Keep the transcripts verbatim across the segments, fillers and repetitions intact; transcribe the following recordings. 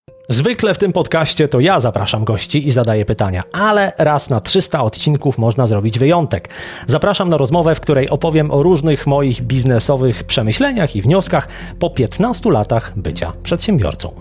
Zwykle w tym podcaście to ja zapraszam gości i zadaję pytania, ale raz na trzysta odcinków można zrobić wyjątek. Zapraszam na rozmowę, w której opowiem o różnych moich biznesowych przemyśleniach i wnioskach po piętnastu latach bycia przedsiębiorcą.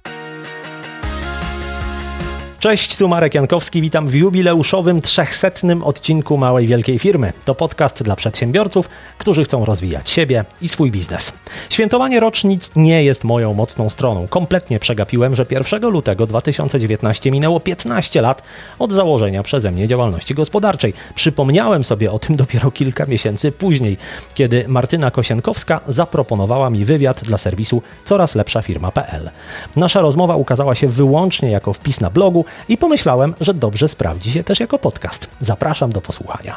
Cześć, tu Marek Jankowski, witam w jubileuszowym trzechsetnym odcinku Małej Wielkiej Firmy. To podcast dla przedsiębiorców, którzy chcą rozwijać siebie i swój biznes. Świętowanie rocznic nie jest moją mocną stroną. Kompletnie przegapiłem, że pierwszego lutego dwa tysiące dziewiętnastego minęło piętnaście lat od założenia przeze mnie działalności gospodarczej. Przypomniałem sobie o tym dopiero kilka miesięcy później, kiedy Martyna Kosienkowska zaproponowała mi wywiad dla serwisu coraz lepsza firma kropka p l. Nasza rozmowa ukazała się wyłącznie jako wpis na blogu, i pomyślałem, że dobrze sprawdzi się też jako podcast. Zapraszam do posłuchania.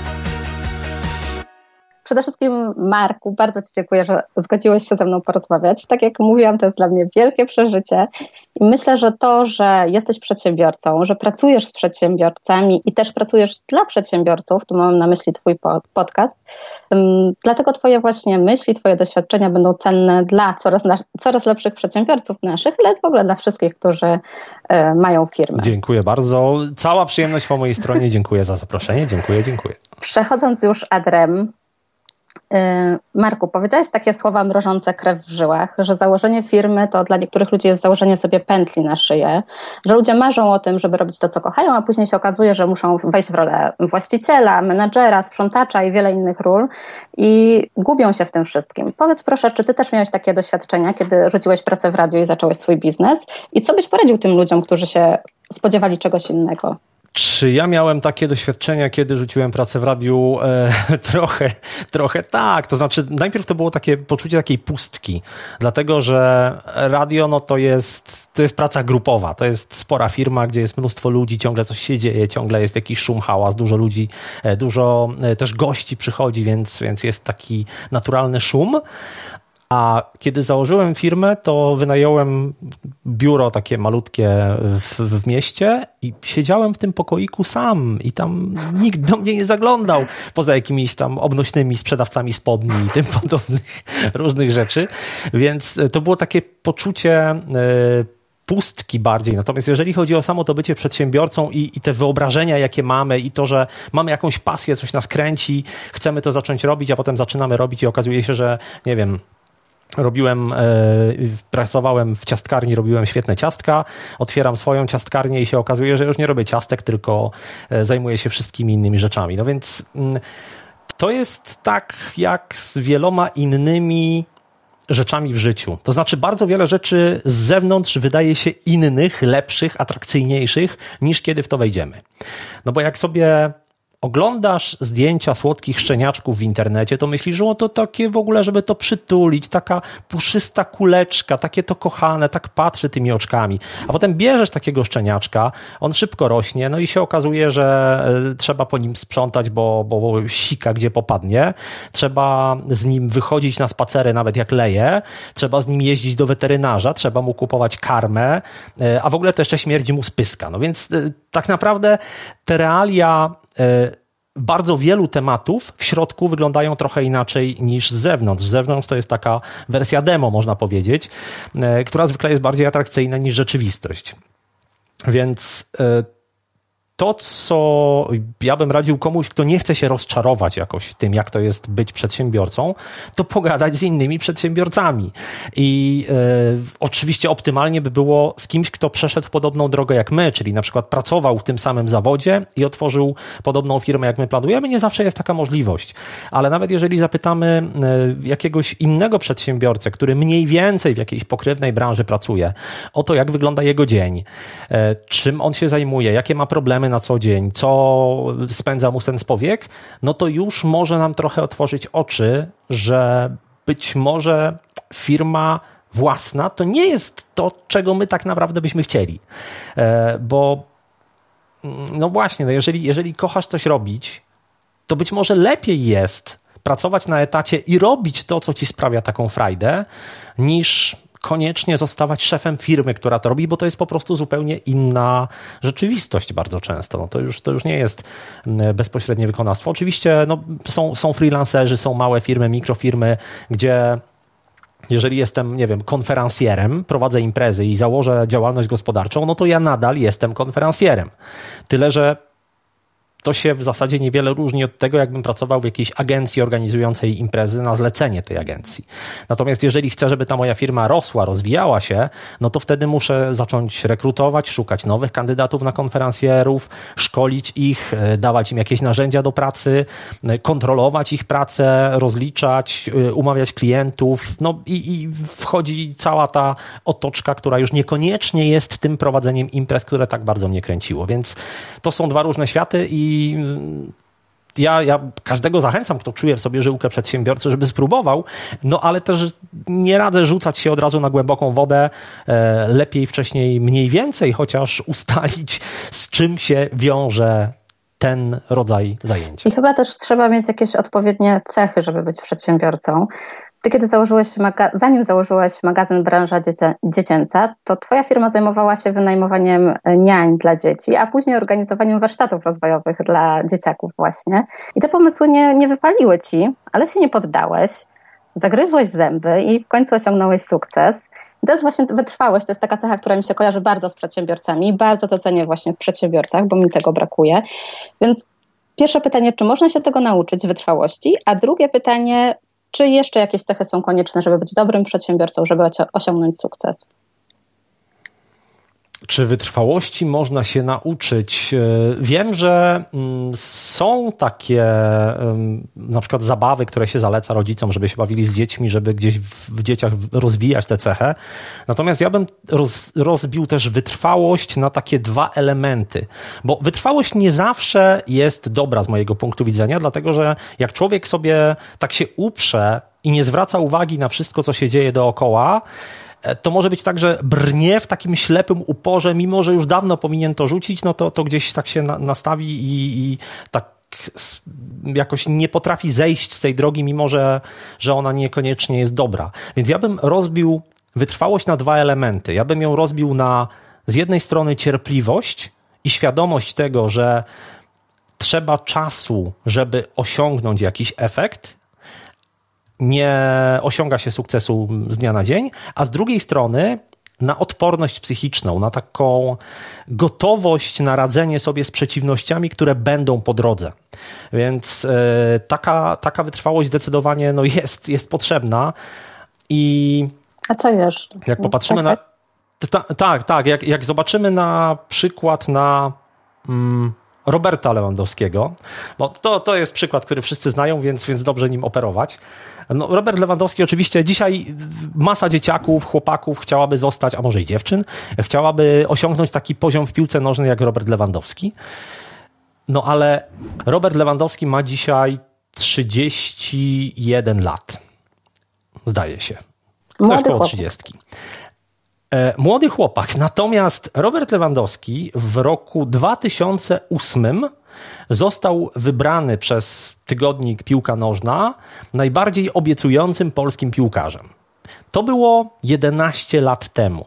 Przede wszystkim, Marku, bardzo Ci dziękuję, że zgodziłeś się ze mną porozmawiać. Tak jak mówiłam, to jest dla mnie wielkie przeżycie i myślę, że to, że jesteś przedsiębiorcą, że pracujesz z przedsiębiorcami i też pracujesz dla przedsiębiorców, tu mam na myśli Twój podcast, um, dlatego Twoje właśnie myśli, Twoje doświadczenia będą cenne dla coraz, na, coraz lepszych przedsiębiorców naszych, ale w ogóle dla wszystkich, którzy e, mają firmy. Dziękuję bardzo. Cała przyjemność po mojej stronie. Dziękuję za zaproszenie. Dziękuję, dziękuję. Przechodząc już adrem, Marku, powiedziałeś takie słowa mrożące krew w żyłach, że założenie firmy to dla niektórych ludzi jest założenie sobie pętli na szyję, że ludzie marzą o tym, żeby robić to, co kochają, a później się okazuje, że muszą wejść w rolę właściciela, menadżera, sprzątacza i wiele innych ról i gubią się w tym wszystkim. Powiedz proszę, czy ty też miałeś takie doświadczenia, kiedy rzuciłeś pracę w radiu i zacząłeś swój biznes i co byś poradził tym ludziom, którzy się spodziewali czegoś innego? Czy ja miałem takie doświadczenia, kiedy rzuciłem pracę w radiu? E, trochę, trochę tak. To znaczy, najpierw to było takie poczucie takiej pustki, dlatego że radio no to jest, to jest praca grupowa. To jest spora firma, gdzie jest mnóstwo ludzi, ciągle coś się dzieje, ciągle jest jakiś szum, hałas, dużo ludzi, dużo też gości przychodzi, więc, więc jest taki naturalny szum. A kiedy założyłem firmę, to wynająłem biuro takie malutkie w, w mieście i siedziałem w tym pokoiku sam i tam nikt do mnie nie zaglądał, poza jakimiś tam obnośnymi sprzedawcami spodni i tym podobnych różnych rzeczy. Więc to było takie poczucie yy, pustki bardziej. Natomiast jeżeli chodzi o samo to bycie przedsiębiorcą i, i te wyobrażenia, jakie mamy i to, że mamy jakąś pasję, coś nas kręci, chcemy to zacząć robić, a potem zaczynamy robić i okazuje się, że nie wiem, Robiłem, e, pracowałem w ciastkarni, robiłem świetne ciastka, otwieram swoją ciastkarnię i się okazuje, że już nie robię ciastek, tylko e, zajmuję się wszystkimi innymi rzeczami. No więc m, to jest tak jak z wieloma innymi rzeczami w życiu. To znaczy bardzo wiele rzeczy z zewnątrz wydaje się innych, lepszych, atrakcyjniejszych niż kiedy w to wejdziemy. No bo jak sobie oglądasz zdjęcia słodkich szczeniaczków w internecie, to myślisz, że o to takie w ogóle, żeby to przytulić, taka puszysta kuleczka, takie to kochane, tak patrzy tymi oczkami. A potem bierzesz takiego szczeniaczka, on szybko rośnie, no i się okazuje, że trzeba po nim sprzątać, bo, bo sika gdzie popadnie. Trzeba z nim wychodzić na spacery, nawet jak leje. Trzeba z nim jeździć do weterynarza, trzeba mu kupować karmę, a w ogóle to jeszcze śmierdzi mu z pyska. No więc tak naprawdę te realia bardzo wielu tematów w środku wyglądają trochę inaczej niż z zewnątrz. Z zewnątrz to jest taka wersja demo, można powiedzieć, która zwykle jest bardziej atrakcyjna niż rzeczywistość. Więc to, co ja bym radził komuś, kto nie chce się rozczarować jakoś tym, jak to jest być przedsiębiorcą, to pogadać z innymi przedsiębiorcami. I e, oczywiście optymalnie by było z kimś, kto przeszedł podobną drogę jak my, czyli na przykład pracował w tym samym zawodzie i otworzył podobną firmę jak my planujemy. Nie zawsze jest taka możliwość. Ale nawet jeżeli zapytamy e, jakiegoś innego przedsiębiorcę, który mniej więcej w jakiejś pokrewnej branży pracuje, o to, jak wygląda jego dzień, e, czym on się zajmuje, jakie ma problemy na co dzień, co spędza mu sen z powiek, no to już może nam trochę otworzyć oczy, że być może firma własna to nie jest to, czego my tak naprawdę byśmy chcieli. Bo no właśnie, no jeżeli, jeżeli kochasz coś robić, to być może lepiej jest pracować na etacie i robić to, co ci sprawia taką frajdę, niż koniecznie zostawać szefem firmy, która to robi, bo to jest po prostu zupełnie inna rzeczywistość bardzo często. No to już, to już nie jest bezpośrednie wykonawstwo. Oczywiście no, są, są freelancerzy, są małe firmy, mikrofirmy, gdzie jeżeli jestem, nie wiem, konferencjerem, prowadzę imprezy i założę działalność gospodarczą, no to ja nadal jestem konferencjerem. Tyle, że to się w zasadzie niewiele różni od tego, jakbym pracował w jakiejś agencji organizującej imprezy na zlecenie tej agencji. Natomiast jeżeli chcę, żeby ta moja firma rosła, rozwijała się, no to wtedy muszę zacząć rekrutować, szukać nowych kandydatów na konferencjerów, szkolić ich, dawać im jakieś narzędzia do pracy, kontrolować ich pracę, rozliczać, umawiać klientów. No i, i wchodzi cała ta otoczka, która już niekoniecznie jest tym prowadzeniem imprez, które tak bardzo mnie kręciło. Więc to są dwa różne światy i I ja, ja każdego zachęcam, kto czuje w sobie żyłkę przedsiębiorcy, żeby spróbował, no ale też nie radzę rzucać się od razu na głęboką wodę. E, lepiej wcześniej mniej więcej, chociaż ustalić, z czym się wiąże ten rodzaj zajęcia. I chyba też trzeba mieć jakieś odpowiednie cechy, żeby być przedsiębiorcą. Ty, kiedy założyłeś, maga- zanim założyłeś magazyn Branża Dziecię- Dziecięca, to twoja firma zajmowała się wynajmowaniem niań dla dzieci, a później organizowaniem warsztatów rozwojowych dla dzieciaków właśnie. I te pomysły nie, nie wypaliły ci, ale się nie poddałeś, zagryzłeś zęby i w końcu osiągnąłeś sukces. I to jest właśnie wytrwałość, to jest taka cecha, która mi się kojarzy bardzo z przedsiębiorcami i bardzo to cenię właśnie w przedsiębiorcach, bo mi tego brakuje. Więc pierwsze pytanie, czy można się tego nauczyć, wytrwałości? A drugie pytanie, czy jeszcze jakieś cechy są konieczne, żeby być dobrym przedsiębiorcą, żeby osiągnąć sukces? Czy wytrwałości można się nauczyć? Wiem, że są takie na przykład zabawy, które się zaleca rodzicom, żeby się bawili z dziećmi, żeby gdzieś w dzieciach rozwijać tę cechę. Natomiast ja bym roz, rozbił też wytrwałość na takie dwa elementy, bo wytrwałość nie zawsze jest dobra z mojego punktu widzenia, dlatego że jak człowiek sobie tak się uprze i nie zwraca uwagi na wszystko, co się dzieje dookoła, to może być tak, że brnie w takim ślepym uporze, mimo że już dawno powinien to rzucić, no to, to gdzieś tak się na, nastawi i, i tak jakoś nie potrafi zejść z tej drogi, mimo że, że ona niekoniecznie jest dobra. Więc ja bym rozbił wytrwałość na dwa elementy. Ja bym ją rozbił na z jednej strony cierpliwość i świadomość tego, że trzeba czasu, żeby osiągnąć jakiś efekt. Nie osiąga się sukcesu z dnia na dzień, a z drugiej strony na odporność psychiczną, na taką gotowość na radzenie sobie z przeciwnościami, które będą po drodze. Więc yy, taka, taka wytrwałość zdecydowanie no jest, jest potrzebna. I a co jeszcze? Jak popatrzymy tak, na... Ta, tak, tak. Jak, jak zobaczymy na przykład na... Mm, Roberta Lewandowskiego, bo to, to jest przykład, który wszyscy znają, więc, więc dobrze nim operować. No, Robert Lewandowski oczywiście dzisiaj masa dzieciaków, chłopaków chciałaby zostać, a może i dziewczyn, chciałaby osiągnąć taki poziom w piłce nożnej jak Robert Lewandowski. No ale Robert Lewandowski ma dzisiaj trzydzieści jeden lat. Zdaje się. Ktoś koło trzydziestki. Młody chłopak. Natomiast Robert Lewandowski w roku dwa tysiące ósmym został wybrany przez tygodnik Piłka Nożna najbardziej obiecującym polskim piłkarzem. To było jedenaście lat temu.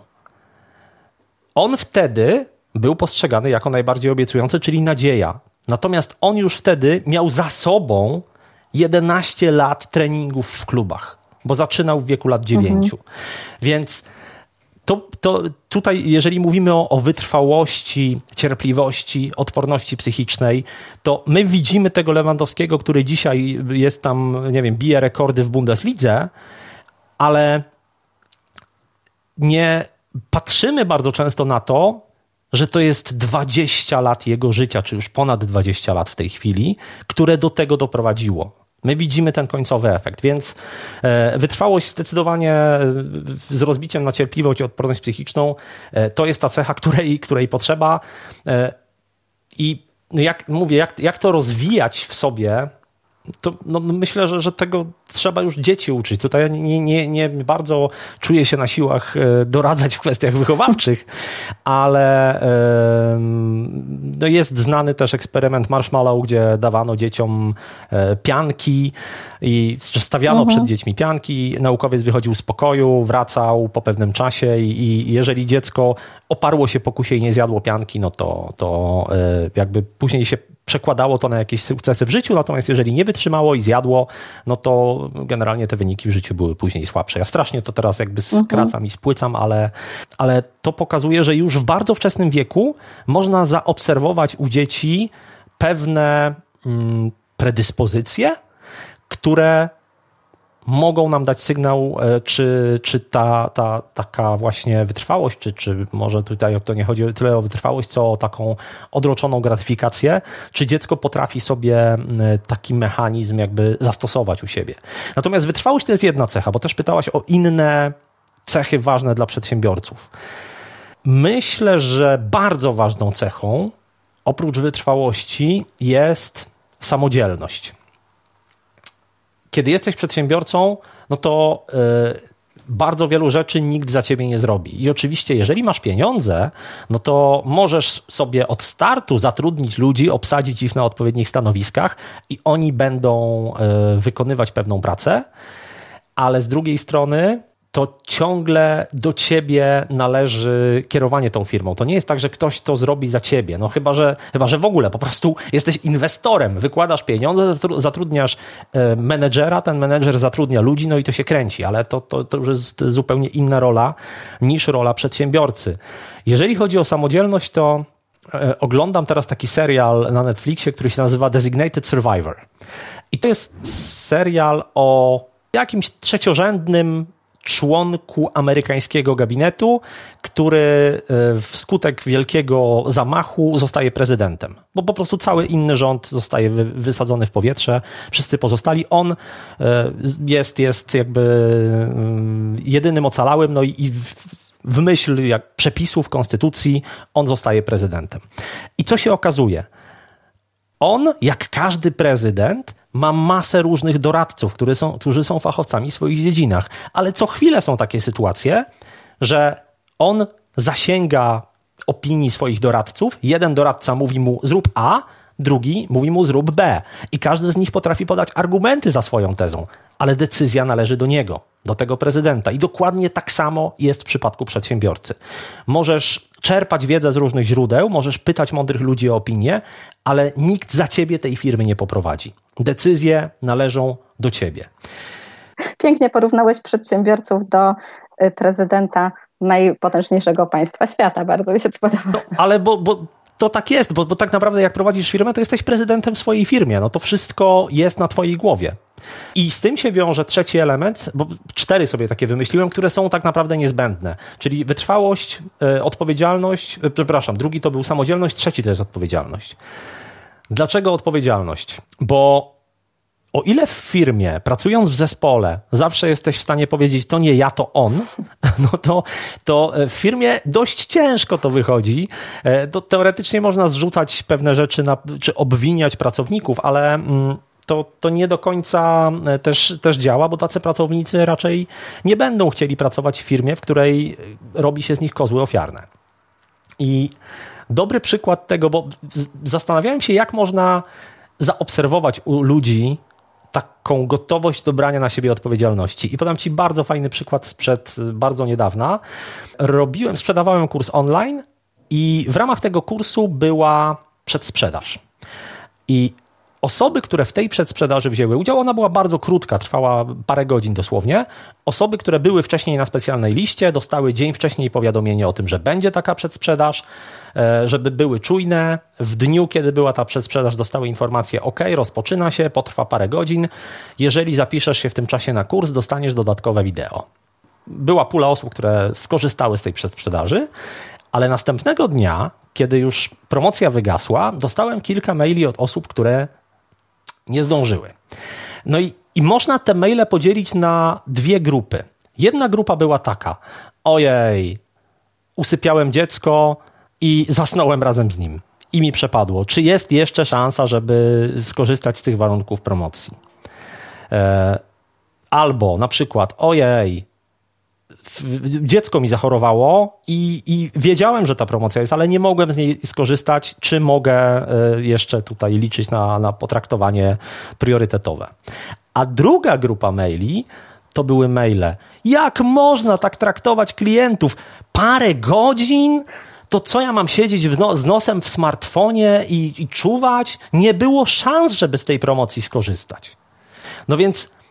On wtedy był postrzegany jako najbardziej obiecujący, czyli nadzieja. Natomiast on już wtedy miał za sobą jedenaście lat treningów w klubach, bo zaczynał w wieku lat dziewięciu. Mhm. Więc To, to tutaj, jeżeli mówimy o, o wytrwałości, cierpliwości, odporności psychicznej, to my widzimy tego Lewandowskiego, który dzisiaj jest tam, nie wiem, bije rekordy w Bundeslidze, ale nie patrzymy bardzo często na to, że to jest dwadzieścia lat jego życia, czy już ponad dwadzieścia lat w tej chwili, które do tego doprowadziło. My widzimy ten końcowy efekt, więc wytrwałość zdecydowanie z rozbiciem na cierpliwość i odporność psychiczną to jest ta cecha, której, której potrzeba. I jak mówię, jak, jak to rozwijać w sobie, to no, myślę, że, że tego trzeba już dzieci uczyć. Tutaj nie, nie, nie bardzo czuję się na siłach doradzać w kwestiach wychowawczych, ale no jest znany też eksperyment Marshmallow, gdzie dawano dzieciom pianki i stawiano mhm. przed dziećmi pianki. Naukowiec wychodził z pokoju, wracał po pewnym czasie i, i jeżeli dziecko oparło się pokusie i nie zjadło pianki, no to, to jakby później się przekładało to na jakieś sukcesy w życiu, natomiast jeżeli nie wytrzymało i zjadło, no to to generalnie te wyniki w życiu były później słabsze. Ja strasznie to teraz jakby skracam mhm. i spłycam, ale, ale to pokazuje, że już w bardzo wczesnym wieku można zaobserwować u dzieci pewne mm, predyspozycje, które mogą nam dać sygnał, czy, czy ta, ta taka właśnie wytrwałość, czy, czy może tutaj to nie chodzi tyle o wytrwałość, co o taką odroczoną gratyfikację, czy dziecko potrafi sobie taki mechanizm jakby zastosować u siebie. Natomiast wytrwałość to jest jedna cecha, bo też pytałaś o inne cechy ważne dla przedsiębiorców. Myślę, że bardzo ważną cechą, oprócz wytrwałości, jest samodzielność. Kiedy jesteś przedsiębiorcą, no to yy, bardzo wielu rzeczy nikt za ciebie nie zrobi. I oczywiście, jeżeli masz pieniądze, no to możesz sobie od startu zatrudnić ludzi, obsadzić ich na odpowiednich stanowiskach i oni będą yy, wykonywać pewną pracę, ale z drugiej strony to ciągle do ciebie należy kierowanie tą firmą. To nie jest tak, że ktoś to zrobi za ciebie. No chyba, że, chyba, że w ogóle po prostu jesteś inwestorem, wykładasz pieniądze, zatrudniasz menedżera, ten menedżer zatrudnia ludzi, no i to się kręci, ale to, to, to już jest zupełnie inna rola niż rola przedsiębiorcy. Jeżeli chodzi o samodzielność, to oglądam teraz taki serial na Netflixie, który się nazywa Designated Survivor. I to jest serial o jakimś trzeciorzędnym członku amerykańskiego gabinetu, który wskutek wielkiego zamachu zostaje prezydentem. Bo po prostu cały inny rząd zostaje wy, wysadzony w powietrze, wszyscy pozostali. On jest, jest jakby jedynym ocalałym, no i, i w, w myśl jak przepisów konstytucji on zostaje prezydentem. I co się okazuje? On, jak każdy prezydent, ma masę różnych doradców, którzy są, którzy są fachowcami w swoich dziedzinach. Ale co chwilę są takie sytuacje, że on zasięga opinii swoich doradców. Jeden doradca mówi mu zrób A, drugi mówi mu zrób B. I każdy z nich potrafi podać argumenty za swoją tezą. Ale decyzja należy do niego, do tego prezydenta. I dokładnie tak samo jest w przypadku przedsiębiorcy. Możesz czerpać wiedzę z różnych źródeł, możesz pytać mądrych ludzi o opinię, ale nikt za ciebie tej firmy nie poprowadzi. Decyzje należą do ciebie. Pięknie porównałeś przedsiębiorców do prezydenta najpotężniejszego państwa świata. Bardzo mi się to podoba. No, ale bo... bo... To tak jest, bo, bo tak naprawdę jak prowadzisz firmę, to jesteś prezydentem w swojej firmie. No to wszystko jest na twojej głowie. I z tym się wiąże trzeci element, bo cztery sobie takie wymyśliłem, które są tak naprawdę niezbędne. Czyli wytrwałość, y, odpowiedzialność, y, przepraszam, drugi to był samodzielność, trzeci to jest odpowiedzialność. Dlaczego odpowiedzialność? Bo o ile w firmie, pracując w zespole, zawsze jesteś w stanie powiedzieć, to nie ja, to on, no to, to w firmie dość ciężko to wychodzi. To teoretycznie można zrzucać pewne rzeczy, na, czy obwiniać pracowników, ale to, to nie do końca też, też działa, bo tacy pracownicy raczej nie będą chcieli pracować w firmie, w której robi się z nich kozły ofiarne. I dobry przykład tego, bo zastanawiałem się, jak można zaobserwować u ludzi taką gotowość do brania na siebie odpowiedzialności. I podam ci bardzo fajny przykład sprzed bardzo niedawna. Robiłem, sprzedawałem kurs online i w ramach tego kursu była przedsprzedaż. I osoby, które w tej przedsprzedaży wzięły udział, ona była bardzo krótka, trwała parę godzin dosłownie. Osoby, które były wcześniej na specjalnej liście, dostały dzień wcześniej powiadomienie o tym, że będzie taka przedsprzedaż, żeby były czujne. W dniu, kiedy była ta przedsprzedaż, dostały informację, ok, rozpoczyna się, potrwa parę godzin. Jeżeli zapiszesz się w tym czasie na kurs, dostaniesz dodatkowe wideo. Była pula osób, które skorzystały z tej przedsprzedaży, ale następnego dnia, kiedy już promocja wygasła, dostałem kilka maili od osób, które nie zdążyły. No i, i można te maile podzielić na dwie grupy. Jedna grupa była taka, ojej, usypiałem dziecko i zasnąłem razem z nim i mi przepadło. Czy jest jeszcze szansa, żeby skorzystać z tych warunków promocji? E, albo na przykład, ojej, dziecko mi zachorowało i, i wiedziałem, że ta promocja jest, ale nie mogłem z niej skorzystać. Czy mogę jeszcze tutaj liczyć na, na potraktowanie priorytetowe? A druga grupa maili to były maile. Jak można tak traktować klientów? Parę godzin? To co ja mam siedzieć w no, z nosem w smartfonie i, i czuwać? Nie było szans, żeby z tej promocji skorzystać. No więc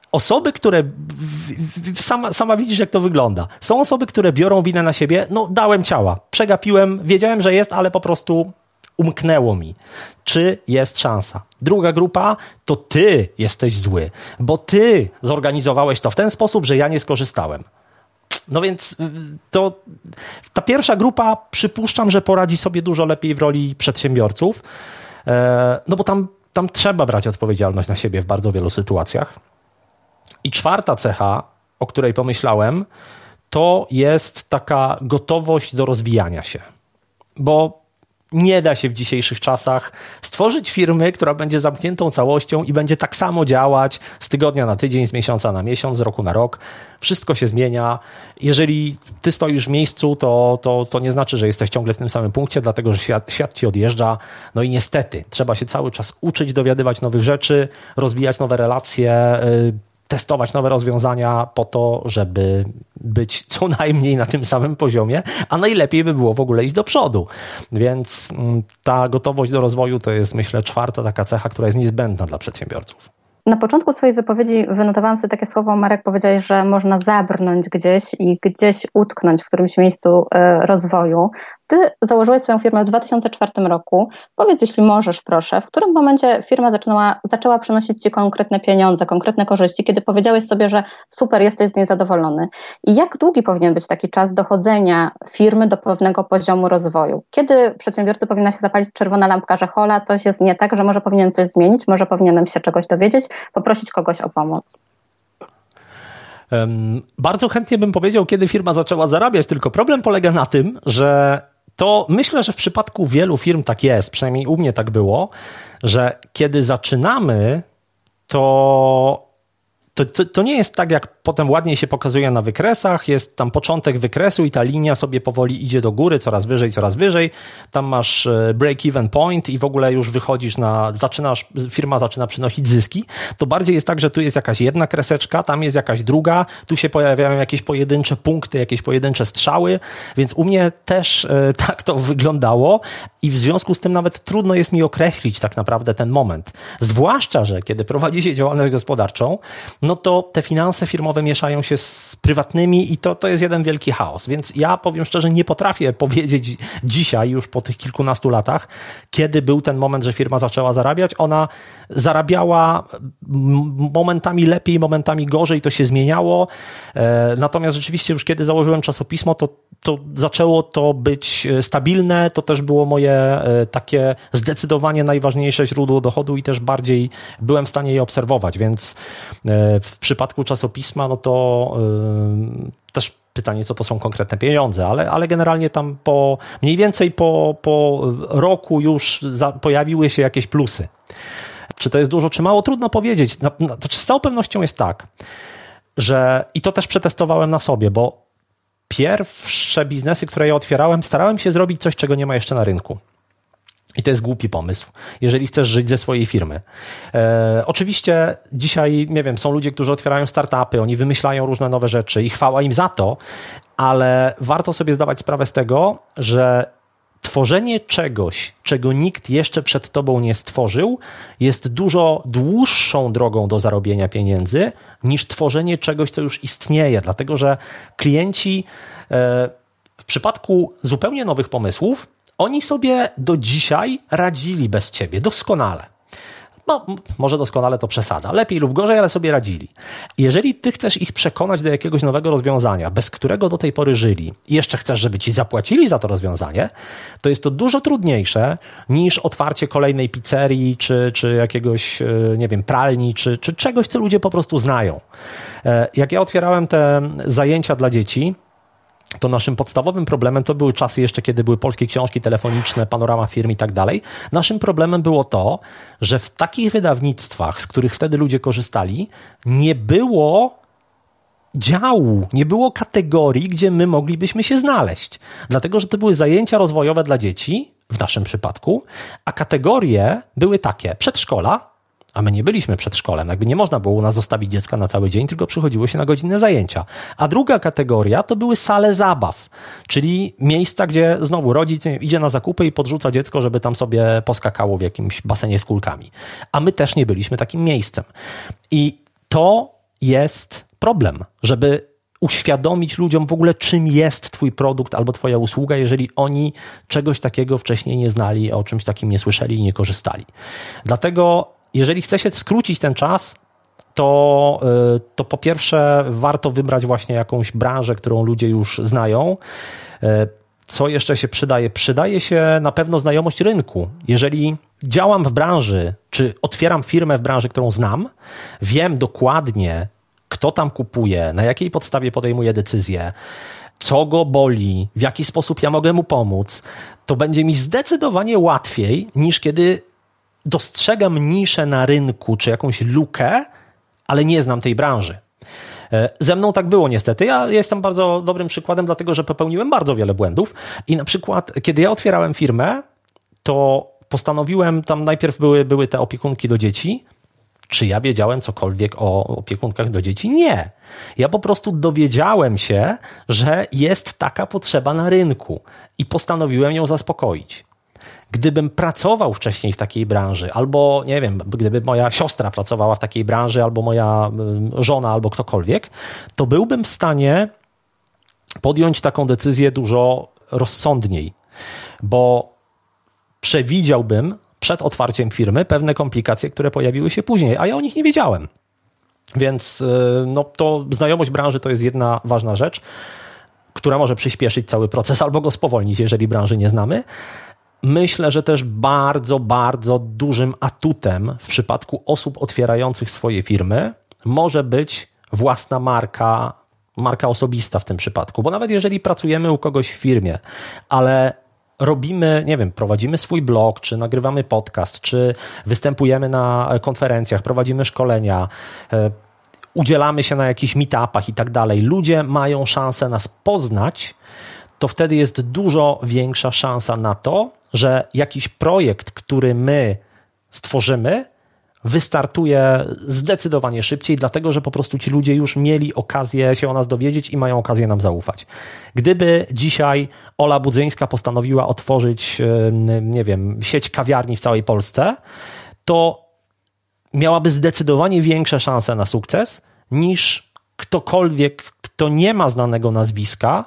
osoby, które, sama, sama widzisz, jak to wygląda. Są osoby, które biorą winę na siebie, no dałem ciała, przegapiłem, wiedziałem, że jest, ale po prostu umknęło mi. Czy jest szansa? Druga grupa to ty jesteś zły, bo ty zorganizowałeś to w ten sposób, że ja nie skorzystałem. No więc to ta pierwsza grupa, przypuszczam, że poradzi sobie dużo lepiej w roli przedsiębiorców, no bo tam, tam trzeba brać odpowiedzialność na siebie w bardzo wielu sytuacjach. I czwarta cecha, o której pomyślałem, to jest taka gotowość do rozwijania się. Bo nie da się w dzisiejszych czasach stworzyć firmy, która będzie zamkniętą całością i będzie tak samo działać z tygodnia na tydzień, z miesiąca na miesiąc, z roku na rok. Wszystko się zmienia. Jeżeli ty stoisz w miejscu, to, to, to nie znaczy, że jesteś ciągle w tym samym punkcie, dlatego że świat, świat ci odjeżdża. No i niestety trzeba się cały czas uczyć, dowiadywać nowych rzeczy, rozwijać nowe relacje, yy, testować nowe rozwiązania po to, żeby być co najmniej na tym samym poziomie, a najlepiej by było w ogóle iść do przodu. Więc ta gotowość do rozwoju to jest, myślę, czwarta taka cecha, która jest niezbędna dla przedsiębiorców. Na początku swojej wypowiedzi wynotowałam sobie takie słowo, Marek, powiedziałeś, że można zabrnąć gdzieś i gdzieś utknąć w którymś miejscu rozwoju. Ty założyłeś swoją firmę w dwa tysiące czwartym roku. Powiedz, jeśli możesz, proszę, w którym momencie firma zaczęła, zaczęła przynosić ci konkretne pieniądze, konkretne korzyści, kiedy powiedziałeś sobie, że super, jesteś z niej zadowolony. I jak długi powinien być taki czas dochodzenia firmy do pewnego poziomu rozwoju? Kiedy przedsiębiorcy powinna się zapalić czerwona lampka, że hola, coś jest nie tak, że może powinien coś zmienić, może powinienem się czegoś dowiedzieć, poprosić kogoś o pomoc? Um, bardzo chętnie bym powiedział, kiedy firma zaczęła zarabiać, tylko problem polega na tym, że to myślę, że w przypadku wielu firm tak jest, przynajmniej u mnie tak było, że kiedy zaczynamy, to, to, to, to nie jest tak, jak potem ładniej się pokazuje na wykresach, jest tam początek wykresu i ta linia sobie powoli idzie do góry, coraz wyżej, coraz wyżej, tam masz break-even point i w ogóle już wychodzisz na, zaczynasz, firma zaczyna przynosić zyski, to bardziej jest tak, że tu jest jakaś jedna kreseczka, tam jest jakaś druga, tu się pojawiają jakieś pojedyncze punkty, jakieś pojedyncze strzały, więc u mnie też e, tak to wyglądało i w związku z tym nawet trudno jest mi określić tak naprawdę ten moment. Zwłaszcza, że kiedy prowadzi się działalność gospodarczą, no to te finanse firmowe mieszają się z prywatnymi i to, to jest jeden wielki chaos. Więc ja powiem szczerze, nie potrafię powiedzieć dzisiaj, już po tych kilkunastu latach, kiedy był ten moment, że firma zaczęła zarabiać. Ona zarabiała momentami lepiej, momentami gorzej, to się zmieniało. Natomiast rzeczywiście już kiedy założyłem czasopismo, to, to zaczęło to być stabilne. To też było moje takie zdecydowanie najważniejsze źródło dochodu i też bardziej byłem w stanie je obserwować. Więc w przypadku czasopisma, no to yy, też pytanie, co to są konkretne pieniądze, ale, ale generalnie tam po mniej więcej po, po roku już za, pojawiły się jakieś plusy. Czy to jest dużo, czy mało? Trudno powiedzieć. Na, na, to z całą pewnością jest tak, że i to też przetestowałem na sobie, bo pierwsze biznesy, które ja otwierałem, starałem się zrobić coś, czego nie ma jeszcze na rynku. I to jest głupi pomysł, jeżeli chcesz żyć ze swojej firmy. E, oczywiście dzisiaj, nie wiem, są ludzie, którzy otwierają startupy, oni wymyślają różne nowe rzeczy i chwała im za to, ale warto sobie zdawać sprawę z tego, że tworzenie czegoś, czego nikt jeszcze przed tobą nie stworzył, jest dużo dłuższą drogą do zarobienia pieniędzy niż tworzenie czegoś, co już istnieje, dlatego że klienci e, w przypadku zupełnie nowych pomysłów oni sobie do dzisiaj radzili bez ciebie, doskonale. No, może doskonale to przesada, lepiej lub gorzej, ale sobie radzili. Jeżeli ty chcesz ich przekonać do jakiegoś nowego rozwiązania, bez którego do tej pory żyli i jeszcze chcesz, żeby ci zapłacili za to rozwiązanie, to jest to dużo trudniejsze niż otwarcie kolejnej pizzerii, czy, czy jakiegoś, nie wiem, pralni, czy, czy czegoś, co ludzie po prostu znają. Jak ja otwierałem te zajęcia dla dzieci, to naszym podstawowym problemem to były czasy jeszcze, kiedy były polskie książki telefoniczne, panorama firm i tak dalej. Naszym problemem było to, że w takich wydawnictwach, z których wtedy ludzie korzystali, nie było działu, nie było kategorii, gdzie my moglibyśmy się znaleźć. Dlatego, że to były zajęcia rozwojowe dla dzieci, w naszym przypadku, a kategorie były takie: przedszkola, a my nie byliśmy przedszkolem, jakby nie można było u nas zostawić dziecka na cały dzień, tylko przychodziło się na godzinne zajęcia. A druga kategoria to były sale zabaw, czyli miejsca, gdzie znowu rodzic idzie na zakupy i podrzuca dziecko, żeby tam sobie poskakało w jakimś basenie z kulkami. A my też nie byliśmy takim miejscem. I to jest problem, żeby uświadomić ludziom w ogóle, czym jest twój produkt albo twoja usługa, jeżeli oni czegoś takiego wcześniej nie znali, o czymś takim nie słyszeli i nie korzystali. Dlatego, jeżeli chce się skrócić ten czas, to, to po pierwsze warto wybrać właśnie jakąś branżę, którą ludzie już znają. Co jeszcze się przydaje? Przydaje się na pewno znajomość rynku. Jeżeli działam w branży, czy otwieram firmę w branży, którą znam, wiem dokładnie, kto tam kupuje, na jakiej podstawie podejmuje decyzję, co go boli, w jaki sposób ja mogę mu pomóc, to będzie mi zdecydowanie łatwiej, niż kiedy dostrzegam niszę na rynku, czy jakąś lukę, ale nie znam tej branży. Ze mną tak było niestety. Ja jestem bardzo dobrym przykładem, dlatego że popełniłem bardzo wiele błędów i na przykład, kiedy ja otwierałem firmę, to postanowiłem, tam najpierw były, były te opiekunki do dzieci. Czy ja wiedziałem cokolwiek o opiekunkach do dzieci? Nie. Ja po prostu dowiedziałem się, że jest taka potrzeba na rynku i postanowiłem ją zaspokoić. Gdybym pracował wcześniej w takiej branży, albo nie wiem, gdyby moja siostra pracowała w takiej branży, albo moja żona, albo ktokolwiek, to byłbym w stanie podjąć taką decyzję dużo rozsądniej, bo przewidziałbym przed otwarciem firmy pewne komplikacje, które pojawiły się później, a ja o nich nie wiedziałem. Więc no, to znajomość branży to jest jedna ważna rzecz, która może przyspieszyć cały proces albo go spowolnić, jeżeli branży nie znamy. Myślę, że też bardzo, bardzo dużym atutem w przypadku osób otwierających swoje firmy może być własna marka, marka osobista w tym przypadku, bo nawet jeżeli pracujemy u kogoś w firmie, ale robimy, nie wiem, prowadzimy swój blog, czy nagrywamy podcast, czy występujemy na konferencjach, prowadzimy szkolenia, udzielamy się na jakichś meetupach i tak dalej, ludzie mają szansę nas poznać, to wtedy jest dużo większa szansa na to, że jakiś projekt, który my stworzymy, wystartuje zdecydowanie szybciej, dlatego że po prostu ci ludzie już mieli okazję się o nas dowiedzieć i mają okazję nam zaufać. Gdyby dzisiaj Ola Budzyńska postanowiła otworzyć, nie wiem, sieć kawiarni w całej Polsce, to miałaby zdecydowanie większe szanse na sukces niż ktokolwiek, kto nie ma znanego nazwiska,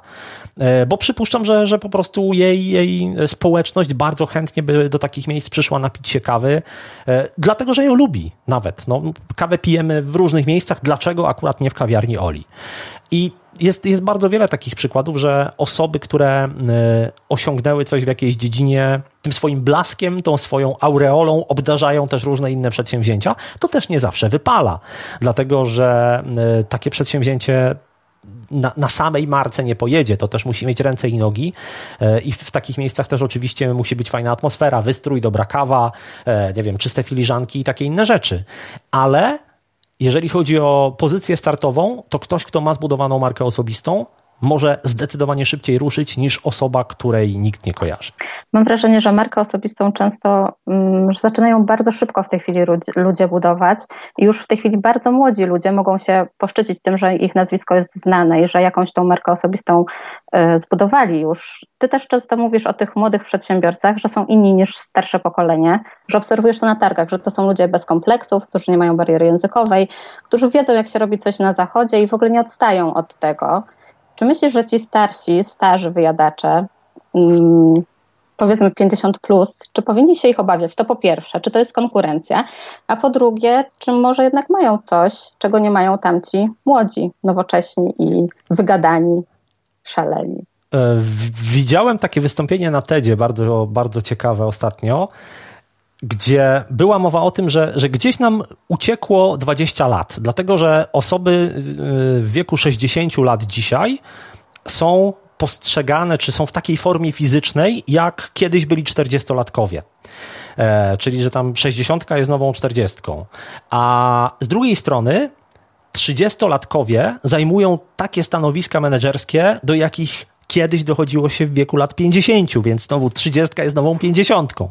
bo przypuszczam, że, że po prostu jej, jej społeczność bardzo chętnie by do takich miejsc przyszła napić się kawy, dlatego że ją lubi nawet. No, kawę pijemy w różnych miejscach, dlaczego akurat nie w kawiarni Oli? I jest, jest bardzo wiele takich przykładów, że osoby, które osiągnęły coś w jakiejś dziedzinie, tym swoim blaskiem, tą swoją aureolą obdarzają też różne inne przedsięwzięcia, to też nie zawsze wypala, dlatego że takie przedsięwzięcie Na, na samej marce nie pojedzie, to też musi mieć ręce i nogi i w, w takich miejscach też oczywiście musi być fajna atmosfera, wystrój, dobra kawa, nie wiem, czyste filiżanki i takie inne rzeczy. Ale jeżeli chodzi o pozycję startową, to ktoś, kto ma zbudowaną markę osobistą, może zdecydowanie szybciej ruszyć niż osoba, której nikt nie kojarzy. Mam wrażenie, że markę osobistą często um, że zaczynają bardzo szybko w tej chwili ludzie, ludzie budować i już w tej chwili bardzo młodzi ludzie mogą się poszczycić tym, że ich nazwisko jest znane i że jakąś tą markę osobistą y, zbudowali już. Ty też często mówisz o tych młodych przedsiębiorcach, że są inni niż starsze pokolenie, że obserwujesz to na targach, że to są ludzie bez kompleksów, którzy nie mają bariery językowej, którzy wiedzą, jak się robi coś na zachodzie i w ogóle nie odstają od tego. Czy myślisz, że ci starsi, starzy wyjadacze, hmm, powiedzmy pięćdziesiąt plus, czy powinni się ich obawiać? To po pierwsze, czy to jest konkurencja? A po drugie, czy może jednak mają coś, czego nie mają tamci młodzi, nowocześni i wygadani, szaleni? Widziałem takie wystąpienie na TEDzie, bardzo, bardzo ciekawe ostatnio, gdzie była mowa o tym, że, że gdzieś nam uciekło dwadzieścia lat, dlatego że osoby w wieku sześćdziesięciu lat dzisiaj są postrzegane, czy są w takiej formie fizycznej, jak kiedyś byli czterdziestolatkowie. E, czyli, że tam sześćdziesiątka jest nową czterdziestką. A z drugiej strony trzydziestolatkowie zajmują takie stanowiska menedżerskie, do jakich kiedyś dochodziło się w wieku lat pięćdziesięciu, więc znowu trzydziestka jest nową pięćdziesiątką.